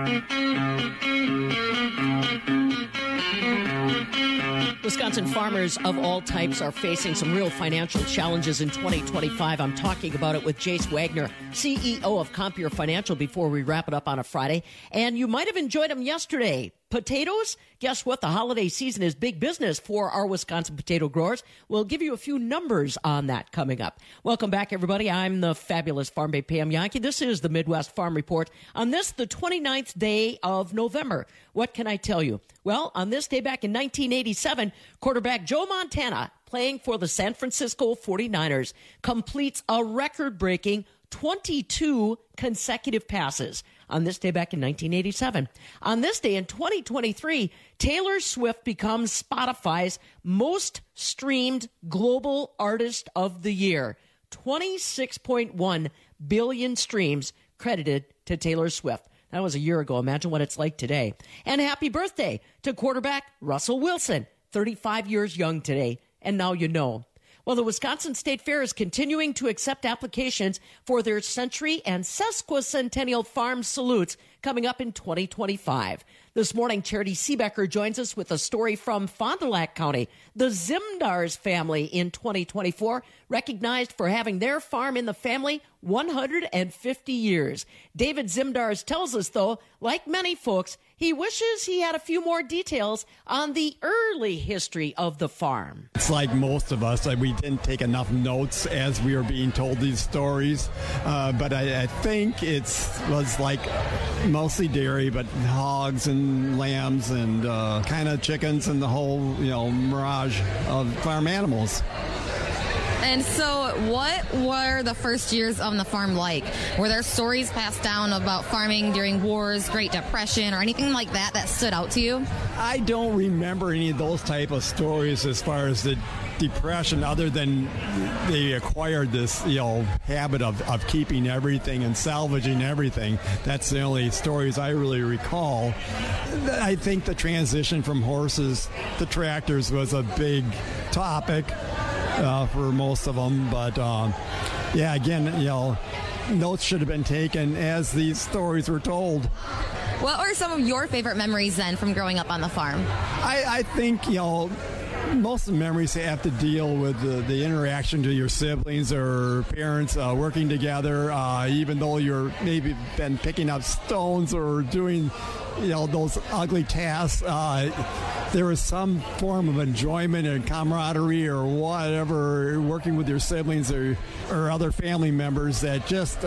Wisconsin farmers of all types are facing some real financial challenges in 2025. I'm talking about it with Jace Wagner, CEO of Compeer Financial, before we wrap it up on a Friday. And you might have enjoyed them yesterday. Potatoes? Guess what? The holiday season is big business for our Wisconsin potato growers. We'll give you a few numbers on that coming up. Welcome back, everybody. I'm the fabulous Farm Bay Pam Yankee. This is the Midwest Farm Report. On this, the 29th day of November, what can I tell you? Well, on this day back in 1987, quarterback Joe Montana, playing for the San Francisco 49ers, completes a record-breaking 22 consecutive passes. On this day back in 1987. On this day in 2023, Taylor Swift becomes Spotify's most streamed global artist of the year. 26.1 billion streams credited to Taylor Swift. That was a year ago. Imagine what it's like today. And happy birthday to quarterback Russell Wilson, 35 years young today. And now you know. Well, the Wisconsin State Fair is continuing to accept applications for their century and sesquicentennial farm salutes coming up in 2025. This morning, Charity Seebecker joins us with a story from Fond du Lac County. The Zimdars family in 2024 recognized for having their farm in the family 150 years. David Zimdars tells us, though, like many folks, he wishes he had a few more details on the early history of the farm. It's like most of us, we didn't take enough notes as we were being told these stories, but I think it was like mostly dairy, but hogs and lambs and kind of chickens and the whole, mirage of farm animals. And so what were the first years on the farm like? Were there stories passed down about farming during wars, Great Depression, or anything like that stood out to you? I don't remember any of those type of stories as far as the Depression, other than they acquired this, habit of keeping everything and salvaging everything. That's the only stories I really recall. I think the transition from horses to tractors was a big topic for most of them, but notes should have been taken as these stories were told. What were some of your favorite memories then from growing up on the farm? I think, most of the memories have to deal with the interaction to your siblings or parents working together, even though you're maybe been picking up stones or doing, those ugly tasks. There was some form of enjoyment and camaraderie or whatever, working with your siblings or other family members that just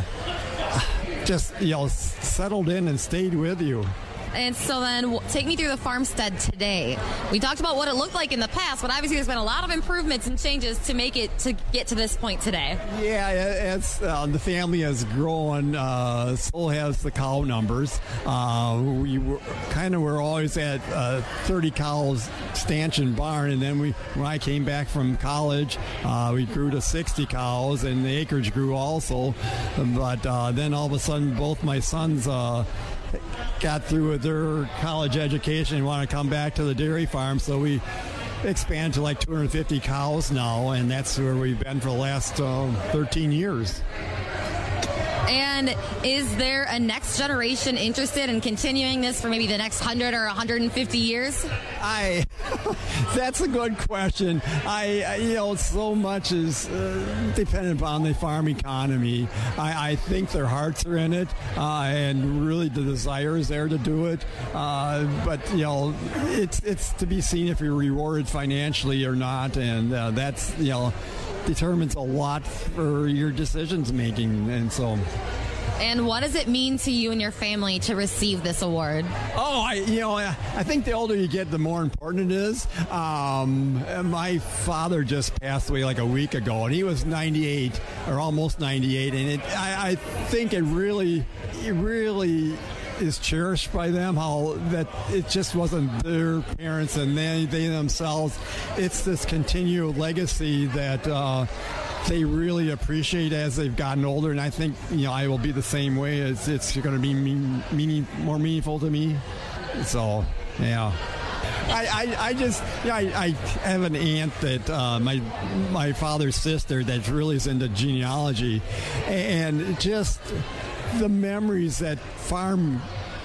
settled in and stayed with you. And so then take me through the farmstead today. We talked about what it looked like in the past, but obviously there's been a lot of improvements and changes to make it to get to this point today. Yeah, it's the family has grown, so has the cow numbers. We were always at 30 cows stanchion barn, and then when I came back from college, we grew to 60 cows, and the acreage grew also. But then all of a sudden, both my sons got through with their college education and want to come back to the dairy farm, so we expanded to like 250 cows now, and that's where we've been for the last 13 years. And is there a next generation interested in continuing this for maybe the next 100 or 150 years? That's a good question. So much is dependent upon the farm economy. I think their hearts are in it, and really the desire is there to do it. But it's to be seen if you're rewarded financially or not, and that's determines a lot for your decisions making, and so. And what does it mean to you and your family to receive this award? Oh, I think the older you get, the more important it is. My father just passed away like a week ago, and he was 98 or almost 98, and I think it really is cherished by them, how that it just wasn't their parents and they themselves. It's this continual legacy that they really appreciate as they've gotten older, and I think I will be the same way. It's going to be more meaningful to me. So yeah. I have an aunt that my father's sister that really is into genealogy, and just the memories that farm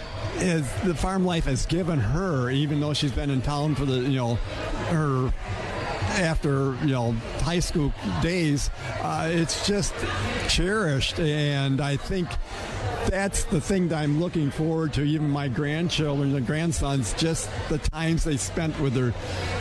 life has given her, even though she's been in town for her after high school days, it's just cherished, and I think that's the thing that I'm looking forward to. Even my grandchildren and grandsons, just the times they spent with their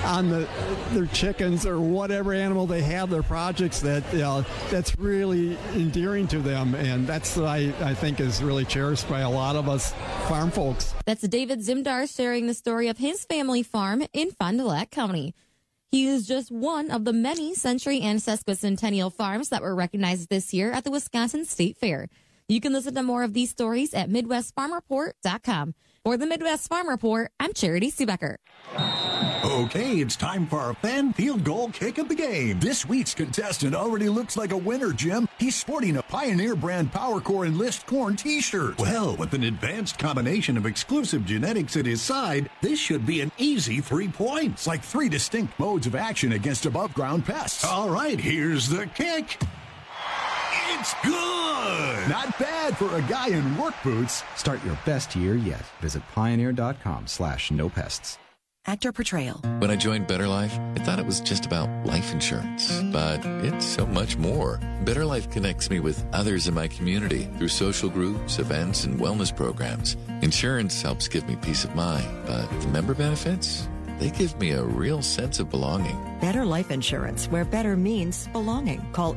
chickens or whatever animal they have, their projects that's really endearing to them, and that's what I think is really cherished by a lot of us farm folks. That's David Zimdar sharing the story of his family farm in Fond du Lac County. He is just one of the many Century and Sesquicentennial farms that were recognized this year at the Wisconsin State Fair. You can listen to more of these stories at MidwestFarmReport.com. For the Midwest Farm Report, I'm Charity Seebecker. Okay, it's time for our fan field goal kick of the game. This week's contestant already looks like a winner, Jim. He's sporting a Pioneer brand PowerCore Enlist Corn t-shirt. Well, with an advanced combination of exclusive genetics at his side, this should be an easy 3 points, like 3 distinct modes of action against above-ground pests. All right, here's the kick. It's good! Not bad for a guy in work boots. Start your best year yet. Visit Pioneer.com/no-pests. Actor portrayal. When I joined Better Life, I thought it was just about life insurance, but it's so much more. Better Life connects me with others in my community through social groups, events, and wellness programs. Insurance helps give me peace of mind, but the member benefits, they give me a real sense of belonging. Better Life Insurance, where better means belonging. Call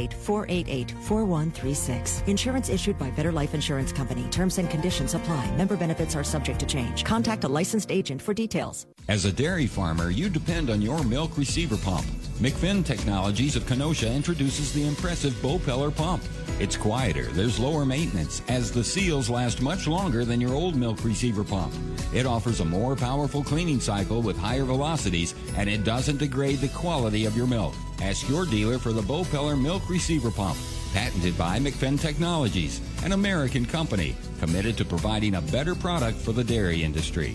888-488-4136. Insurance issued by Better Life Insurance Company. Terms and conditions apply. Member benefits are subject to change. Contact a licensed agent for details. As a dairy farmer, you depend on your milk receiver pump. McFinn Technologies of Kenosha introduces the impressive Bopeller pump. It's quieter, there's lower maintenance, as the seals last much longer than your old milk receiver pump. It offers a more powerful cleaning cycle with higher velocities, and it doesn't degrade the quality of your milk. Ask your dealer for the Bopeller Milk Receiver Pump, patented by McFinn Technologies, an American company committed to providing a better product for the dairy industry.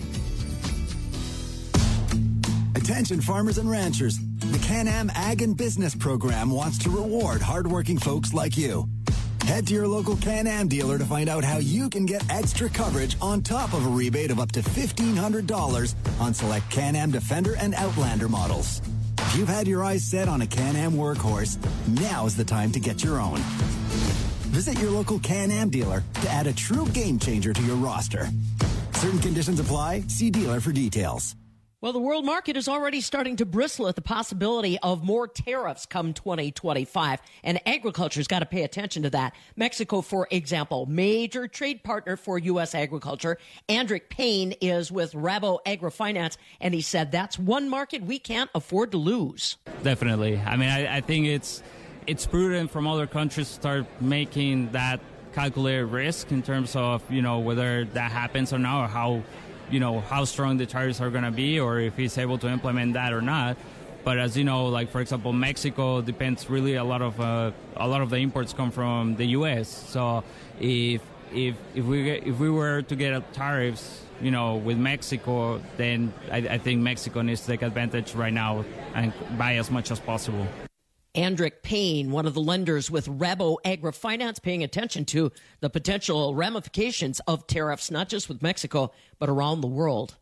Attention farmers and ranchers. The Can-Am Ag and Business Program wants to reward hardworking folks like you. Head to your local Can-Am dealer to find out how you can get extra coverage on top of a rebate of up to $1,500 on select Can-Am Defender and Outlander models. If you've had your eyes set on a Can-Am workhorse, now's the time to get your own. Visit your local Can-Am dealer to add a true game changer to your roster. Certain conditions apply. See dealer for details. Well, the world market is already starting to bristle at the possibility of more tariffs come 2025, and agriculture's got to pay attention to that. Mexico, for example, major trade partner for U.S. agriculture. Andrick Payne is with Rabo AgriFinance, and he said that's one market we can't afford to lose. Definitely. I mean, I think it's prudent from other countries to start making that calculated risk in terms of, whether that happens or not, or how strong the tariffs are going to be, or if he's able to implement that or not. But as you know, like for example, Mexico depends really a lot of the imports come from the U.S. So if we were to get tariffs, with Mexico, then I think Mexico needs to take advantage right now and buy as much as possible. Andrick Payne, one of the lenders with Rabo AgriFinance, paying attention to the potential ramifications of tariffs, not just with Mexico, but around the world.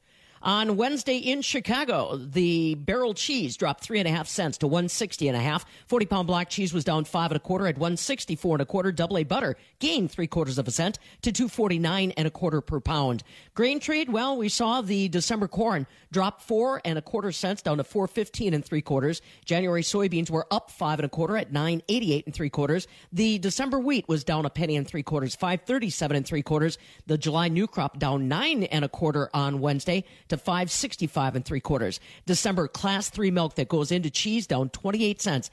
On Wednesday in Chicago, the barrel cheese dropped 3.5 cents to 160.5. 40-pound block cheese was down 5 1/4 at 164 1/4. Double A butter gained 3/4 cent to 249 1/4 per pound. Grain trade, well, we saw the December corn drop 4 1/4 cents down to 4.15 3/4. January soybeans were up 5 1/4 at 9.88 3/4. The December wheat was down 1 3/4, 5.37 3/4. The July new crop down 9 1/4 on Wednesday to 5.65 3/4. December class 3 milk that goes into cheese down 28 cents,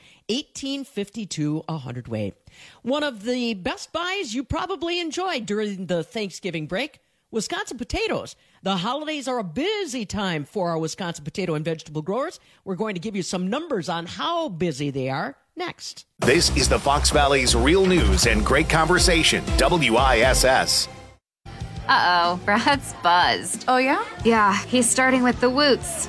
18.52 a hundredweight. One of the best buys you probably enjoyed during the Thanksgiving break, Wisconsin potatoes. The holidays are a busy time for our Wisconsin potato and vegetable growers. We're going to give you some numbers on how busy they are next. This is the Fox Valley's Real News and Great Conversation, WISS. Uh-oh, Brad's buzzed. Oh, yeah? Yeah, he's starting with the woots.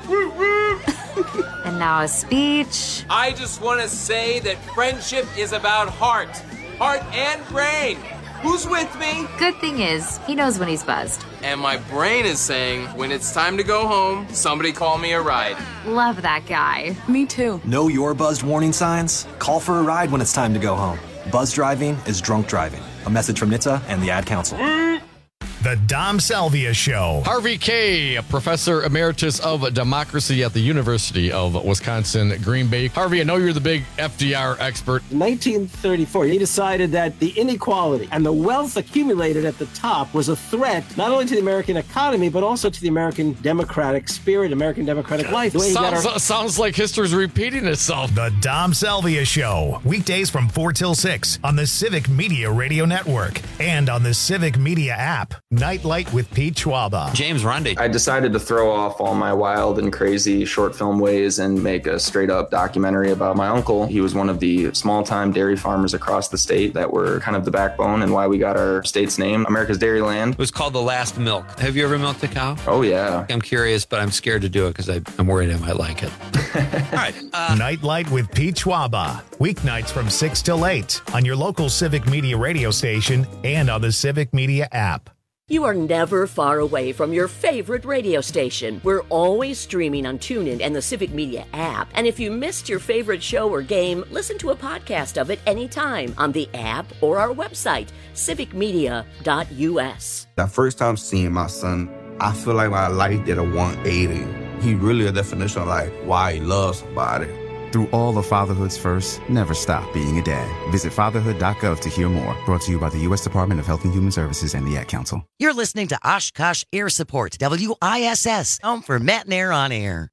And now a speech. I just want to say that friendship is about heart and brain. Who's with me? Good thing is, he knows when he's buzzed. And my brain is saying, when it's time to go home, somebody call me a ride. Love that guy. Me too. Know your buzzed warning signs? Call for a ride when it's time to go home. Buzz driving is drunk driving. A message from NHTSA and the Ad Council. The Dom Salvia Show. Harvey Kaye, Professor Emeritus of Democracy at the University of Wisconsin, Green Bay. Harvey, I know you're the big FDR expert. In 1934, he decided that the inequality and the wealth accumulated at the top was a threat not only to the American economy, but also to the American democratic spirit, American democratic life. Sounds like history's repeating itself. The Dom Salvia Show. Weekdays from 4 till 6 on the Civic Media Radio Network and on the Civic Media app. Nightlight with Pete Schwaba. James Rundy. I decided to throw off all my wild and crazy short film ways and make a straight up documentary about my uncle. He was one of the small time dairy farmers across the state that were kind of the backbone and why we got our state's name, America's Dairyland. It was called The Last Milk. Have you ever milked a cow? Oh, yeah. I'm curious, but I'm scared to do it because I'm worried I might like it. All right. Nightlight with Pete Schwaba. Weeknights from 6 till 8 on your local Civic Media radio station and on the Civic Media app. You are never far away from your favorite radio station. We're always streaming on TuneIn and the Civic Media app. And if you missed your favorite show or game, listen to a podcast of it anytime on the app or our website, civicmedia.us. That first time seeing my son, I feel like my life did a 180. He really a definition of like why he loves somebody. Through all of fatherhood's first, never stop being a dad. Visit fatherhood.gov to hear more. Brought to you by the U.S. Department of Health and Human Services and the Ad Council. You're listening to Oshkosh Air Support, WISS, home for Matt and Air on Air.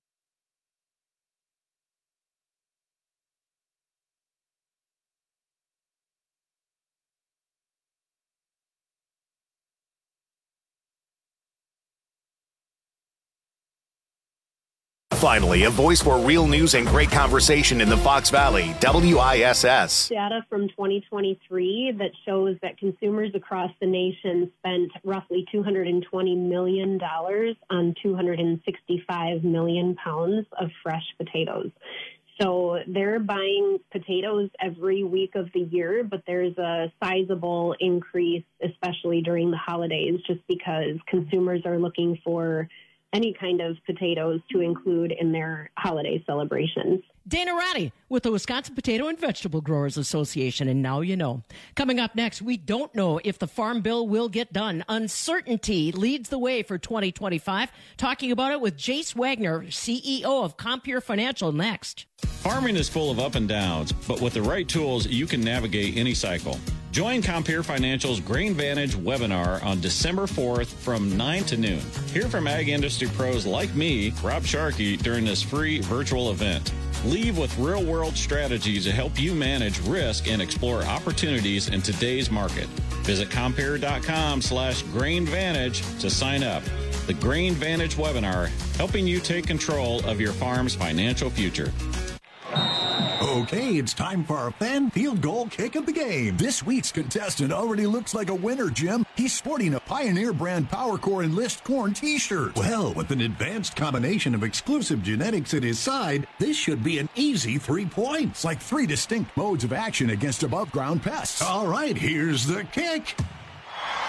Finally, a voice for real news and great conversation in the Fox Valley, WISS. Data from 2023 that shows that consumers across the nation spent roughly $220 million on 265 million pounds of fresh potatoes. So they're buying potatoes every week of the year, but there's a sizable increase, especially during the holidays, just because consumers are looking for any kind of potatoes to include in their holiday celebrations. Dana Roddy with the Wisconsin Potato and Vegetable Growers Association, and now you know. Coming up next, we don't know if the Farm Bill will get done. Uncertainty leads the way for 2025. Talking about it with Jace Wagner, CEO of Compeer Financial, next. Farming is full of up and downs, but with the right tools, you can navigate any cycle. Join Compeer Financial's Grain Vantage webinar on December 4th from 9 to noon. Hear from ag industry pros like me, Rob Sharkey, during this free virtual event. Leave with real-world strategies to help you manage risk and explore opportunities in today's market. Visit Compeer.com/GrainVantage to sign up. The Grain Vantage webinar, helping you take control of your farm's financial future. Okay, it's time for our fan field goal kick of the game. This week's contestant already looks like a winner, Jim. He's sporting a Pioneer brand PowerCore Enlist Corn t-shirt. Well, with an advanced combination of exclusive genetics at his side, this should be an easy 3 points, like 3 distinct modes of action against above ground pests. All right, here's the kick.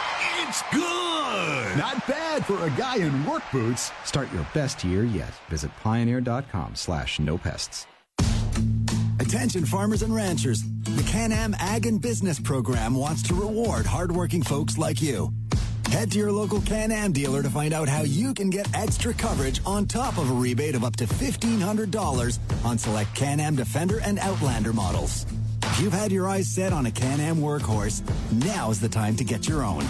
looks good. Not bad for a guy in work boots. Start your best year yet. Visit pioneer.com/no-pests. Attention farmers and ranchers. The Can-Am Ag and Business Program wants to reward hardworking folks like you. Head to your local Can-Am dealer to find out how you can get extra coverage on top of a rebate of up to $1,500 on select Can-Am Defender and Outlander models. If you've had your eyes set on a Can-Am workhorse, now's the time to get your own.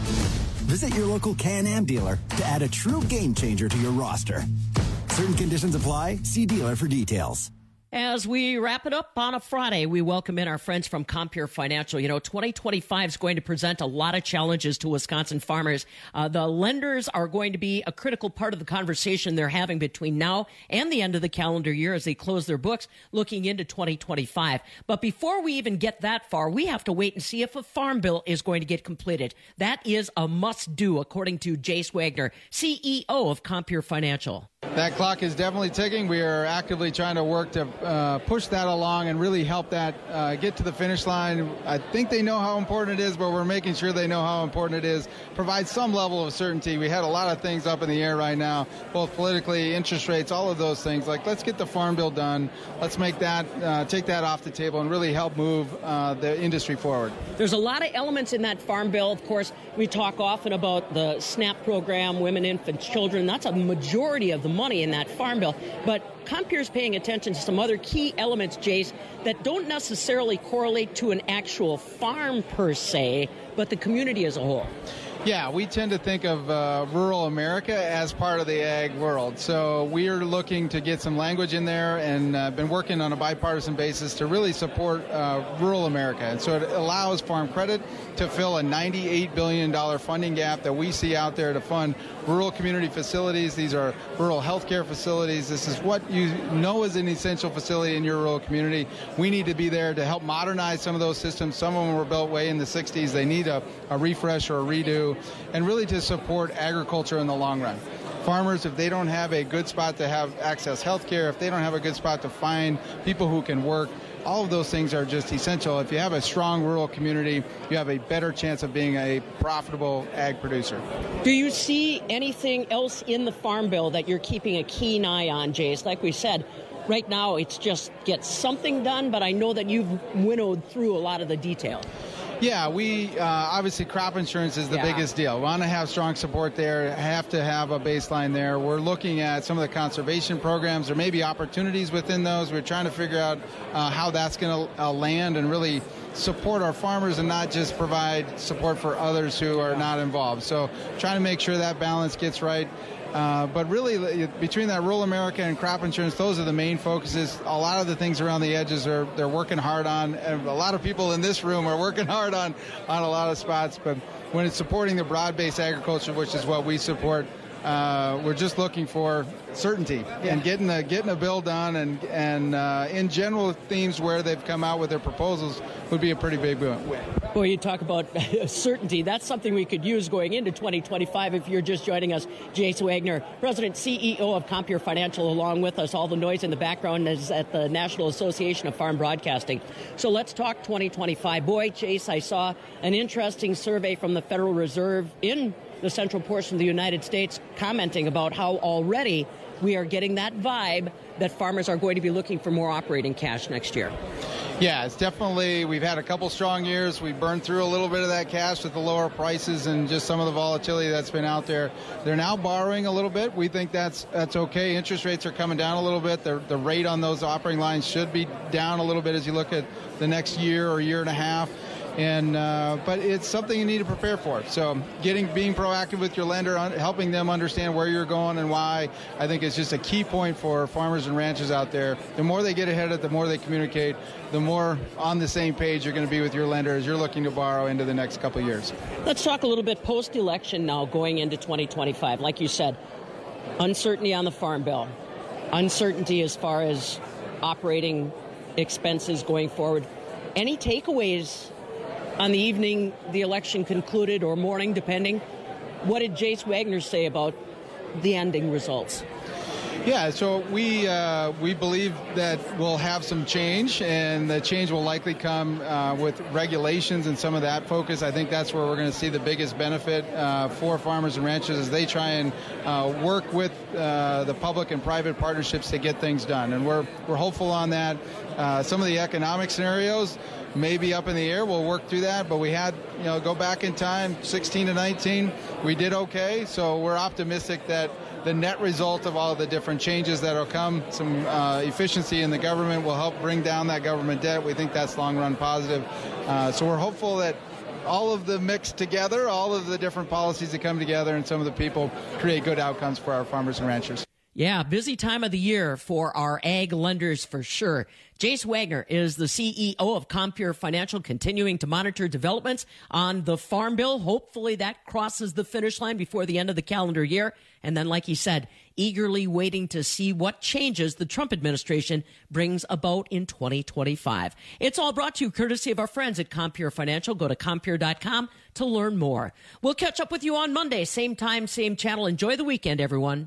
Visit your local Can-Am dealer to add a true game changer to your roster. Certain conditions apply. See dealer for details. As we wrap it up on a Friday, we welcome in our friends from Compeer Financial. 2025 is going to present a lot of challenges to Wisconsin farmers. The lenders are going to be a critical part of the conversation they're having between now and the end of the calendar year as they close their books looking into 2025. But before we even get that far, we have to wait and see if a farm bill is going to get completed. That is a must-do, according to Jace Wagner, CEO of Compeer Financial. That clock is definitely ticking. We are actively trying to work to push that along and really help that get to the finish line. I think they know how important it is, but we're making sure they know how important it is. Provide some level of certainty. We had a lot of things up in the air right now, both politically, interest rates, all of those things. Like, let's get the farm bill done. Let's make that, take that off the table and really help move the industry forward. There's a lot of elements in that farm bill. Of course, we talk often about the SNAP program, women, infants, children. That's a majority of the money in that farm bill. But Compeer's paying attention to some other key elements, Jace, that don't necessarily correlate to an actual farm per se, but the community as a whole. Yeah, we tend to think of rural America as part of the ag world. So we are looking to get some language in there and been working on a bipartisan basis to really support rural America. And so it allows Farm Credit to fill a $98 billion funding gap that we see out there to fund rural community facilities. These are rural healthcare facilities. This is what you know is an essential facility in your rural community. We need to be there to help modernize some of those systems. Some of them were built way in the 60s. They need a refresh or a redo, and really to support agriculture in the long run. Farmers, if they don't have a good spot to have access health care, if they don't have a good spot to find people who can work, all of those things are just essential. If you have a strong rural community, you have a better chance of being a profitable ag producer. Do you see anything else in the Farm Bill that you're keeping a keen eye on, Jace? Like we said, right now it's just get something done, but I know that you've winnowed through a lot of the detail. Yeah, we obviously crop insurance is the biggest deal. We want to have strong support there, have to have a baseline there. We're looking at some of the conservation programs. There may be opportunities within those. We're trying to figure out how that's going to land and really support our farmers and not just provide support for others who are not involved. So trying to make sure that balance gets right. But really, between that rural America and crop insurance, those are the main focuses. A lot of the things around the edges they're working hard on. And a lot of people in this room are working hard on a lot of spots. But when it's supporting the broad-based agriculture, which is what we support, we're just looking for certainty and getting a bill done. And in general, themes where they've come out with their proposals would be a pretty big win. Boy, you talk about certainty. That's something we could use going into 2025 if you're just joining us. Jace Wagner, President, CEO of Compeer Financial, along with us. All the noise in the background is at the National Association of Farm Broadcasting. So let's talk 2025. Boy, Jace, I saw an interesting survey from the Federal Reserve in the central portion of the United States commenting about how already we are getting that vibe that farmers are going to be looking for more operating cash next year. Yeah, it's definitely, we've had a couple strong years. We burned through a little bit of that cash with the lower prices and just some of the volatility that's been out there. They're now borrowing a little bit. We think that's okay. Interest rates are coming down a little bit. The rate on those operating lines should be down a little bit as you look at the next year or year and a half. But it's something you need to prepare for. So being proactive with your lender, helping them understand where you're going and why, I think is just a key point for farmers and ranchers out there. The more they get ahead of it, the more they communicate, the more on the same page you're going to be with your lender as you're looking to borrow into the next couple of years. Let's talk a little bit post-election now going into 2025. Like you said, uncertainty on the Farm Bill, uncertainty as far as operating expenses going forward. Any takeaways on the evening the election concluded, or morning, depending? What did Jace Wagner say about the ending results? Yeah, so we believe that we'll have some change, and the change will likely come with regulations and some of that focus. I think that's where we're going to see the biggest benefit for farmers and ranchers as they try and work with the public and private partnerships to get things done. And we're hopeful on that. Some of the economic scenarios may be up in the air. We'll work through that, but we had, go back in time, 16 to 19, we did okay. So we're optimistic that the net result of all the different changes that will come, some efficiency in the government will help bring down that government debt. We think that's long-run positive. So we're hopeful that all of the mix together, all of the different policies that come together and some of the people create good outcomes for our farmers and ranchers. Yeah, busy time of the year for our ag lenders for sure. Jace Wagner is the CEO of Compeer Financial, continuing to monitor developments on the Farm Bill. Hopefully that crosses the finish line before the end of the calendar year. And then, like he said, eagerly waiting to see what changes the Trump administration brings about in 2025. It's all brought to you courtesy of our friends at Compeer Financial. Go to Compeer.com to learn more. We'll catch up with you on Monday, same time, same channel. Enjoy the weekend, everyone.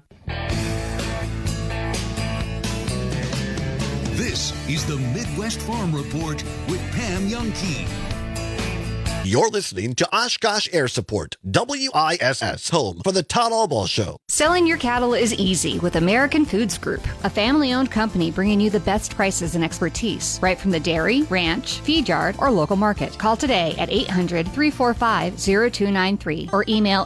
This is the Midwest Farm Report with Pam Youngkey. You're listening to Oshkosh Air Support, WISS, home for the Todd Albaugh Show. Selling your cattle is easy with American Foods Group, a family-owned company bringing you the best prices and expertise, right from the dairy, ranch, feed yard, or local market. Call today at 800-345-0293 or email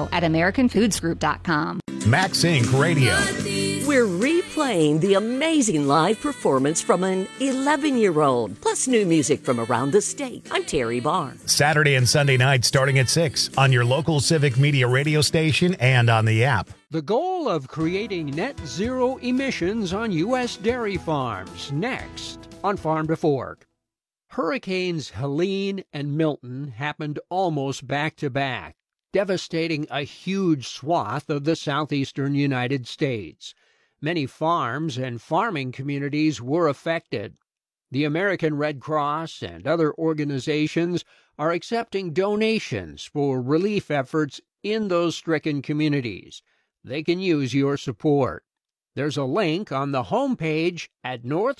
info@AmericanFoodsGroup.com. Max Inc. Radio. We're replaying the amazing live performance from an 11-year-old, plus new music from around the state. I'm Terry Barr. Saturday and Sunday nights starting at 6 on your local Civic Media radio station and on the app. The goal of creating net zero emissions on U.S. dairy farms. Next on Farm to Fork. Hurricanes Helene and Milton happened almost back to back, devastating a huge swath of the southeastern United States. Many farms and farming communities were affected. The American Red Cross and other organizations are accepting donations for relief efforts in those stricken communities. They can use your support. There's a link on the homepage at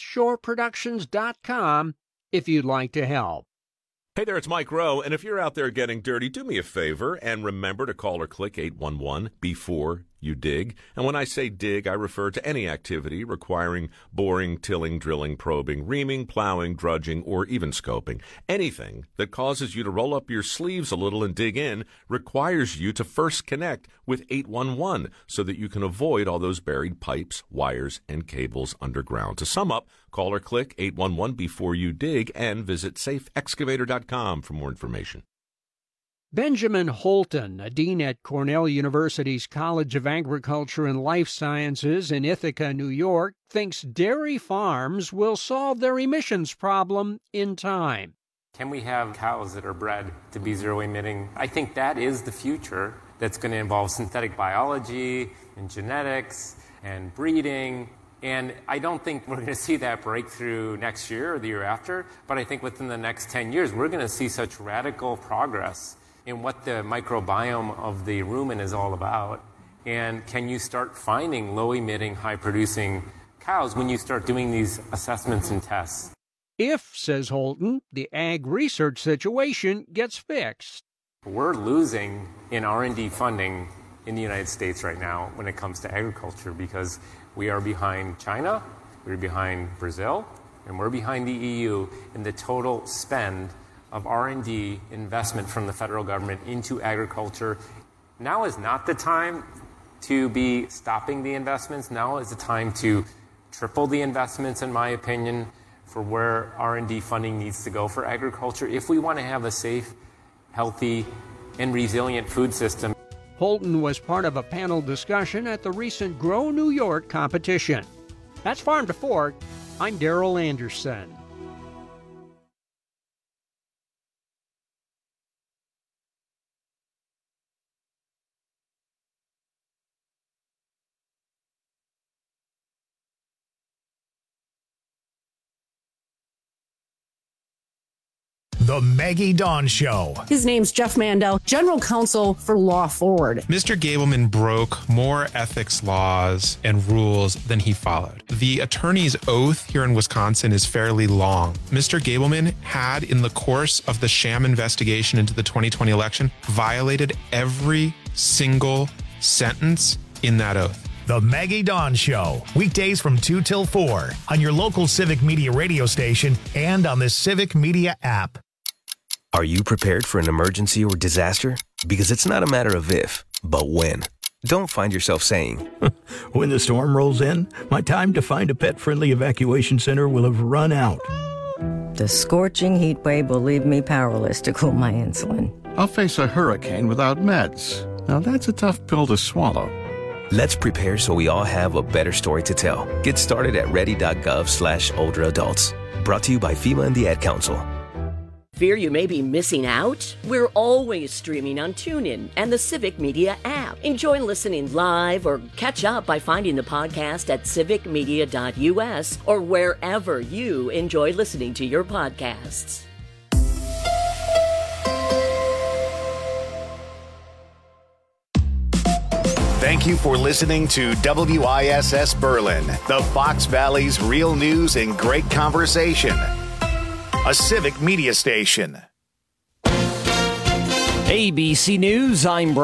northshoreproductions.com if you'd like to help. Hey there, it's Mike Rowe, and if you're out there getting dirty, do me a favor and remember to call or click 811 before you dig. And when I say dig, I refer to any activity requiring boring, tilling, drilling, probing, reaming, plowing, drudging, or even scoping. Anything that causes you to roll up your sleeves a little and dig in requires you to first connect with 811 so that you can avoid all those buried pipes, wires, and cables underground. To sum up, call or click 811 before you dig and visit safeexcavator.com for more information. Benjamin Holton, a dean at Cornell University's College of Agriculture and Life Sciences in Ithaca, New York, thinks dairy farms will solve their emissions problem in time. Can we have cows that are bred to be zero emitting? I think that is the future that's going to involve synthetic biology and genetics and breeding. And I don't think we're going to see that breakthrough next year or the year after, but I think within the next 10 years, we're going to see such radical progress in what the microbiome of the rumen is all about. And can you start finding low-emitting, high-producing cows when you start doing these assessments and tests? If, says Holton, the ag research situation gets fixed. We're losing in R&D funding in the United States right now when it comes to agriculture because we are behind China, we're behind Brazil, and we're behind the EU in the total spend of R&D investment from the federal government into agriculture. Now is not the time to be stopping the investments. Now is the time to triple the investments, in my opinion, for where R&D funding needs to go for agriculture if we want to have a safe, healthy, and resilient food system. Holton was part of a panel discussion at the recent Grow New York competition. That's Farm to Fork. I'm Darrell Anderson. The Maggie Dawn Show. His name's Jeff Mandel, General Counsel for Law Forward. Mr. Gableman broke more ethics laws and rules than he followed. The attorney's oath here in Wisconsin is fairly long. Mr. Gableman had, in the course of the sham investigation into the 2020 election, violated every single sentence in that oath. The Maggie Dawn Show, weekdays from 2 till 4 on your local Civic Media radio station and on the Civic Media app. Are you prepared for an emergency or disaster? Because it's not a matter of if, but when. Don't find yourself saying, when the storm rolls in, my time to find a pet-friendly evacuation center will have run out. The scorching heat wave will leave me powerless to cool my insulin. I'll face a hurricane without meds. Now that's a tough pill to swallow. Let's prepare so we all have a better story to tell. Get started at ready.gov/older adults. Brought to you by FEMA and the Ad Council. Fear you may be missing out? We're always streaming on TuneIn and the Civic Media app. Enjoy listening live or catch up by finding the podcast at civicmedia.us or wherever you enjoy listening to your podcasts. Thank you for listening to WISS Berlin, the Fox Valley's real news and great conversation. A Civic Media station. ABC News, I'm Brian.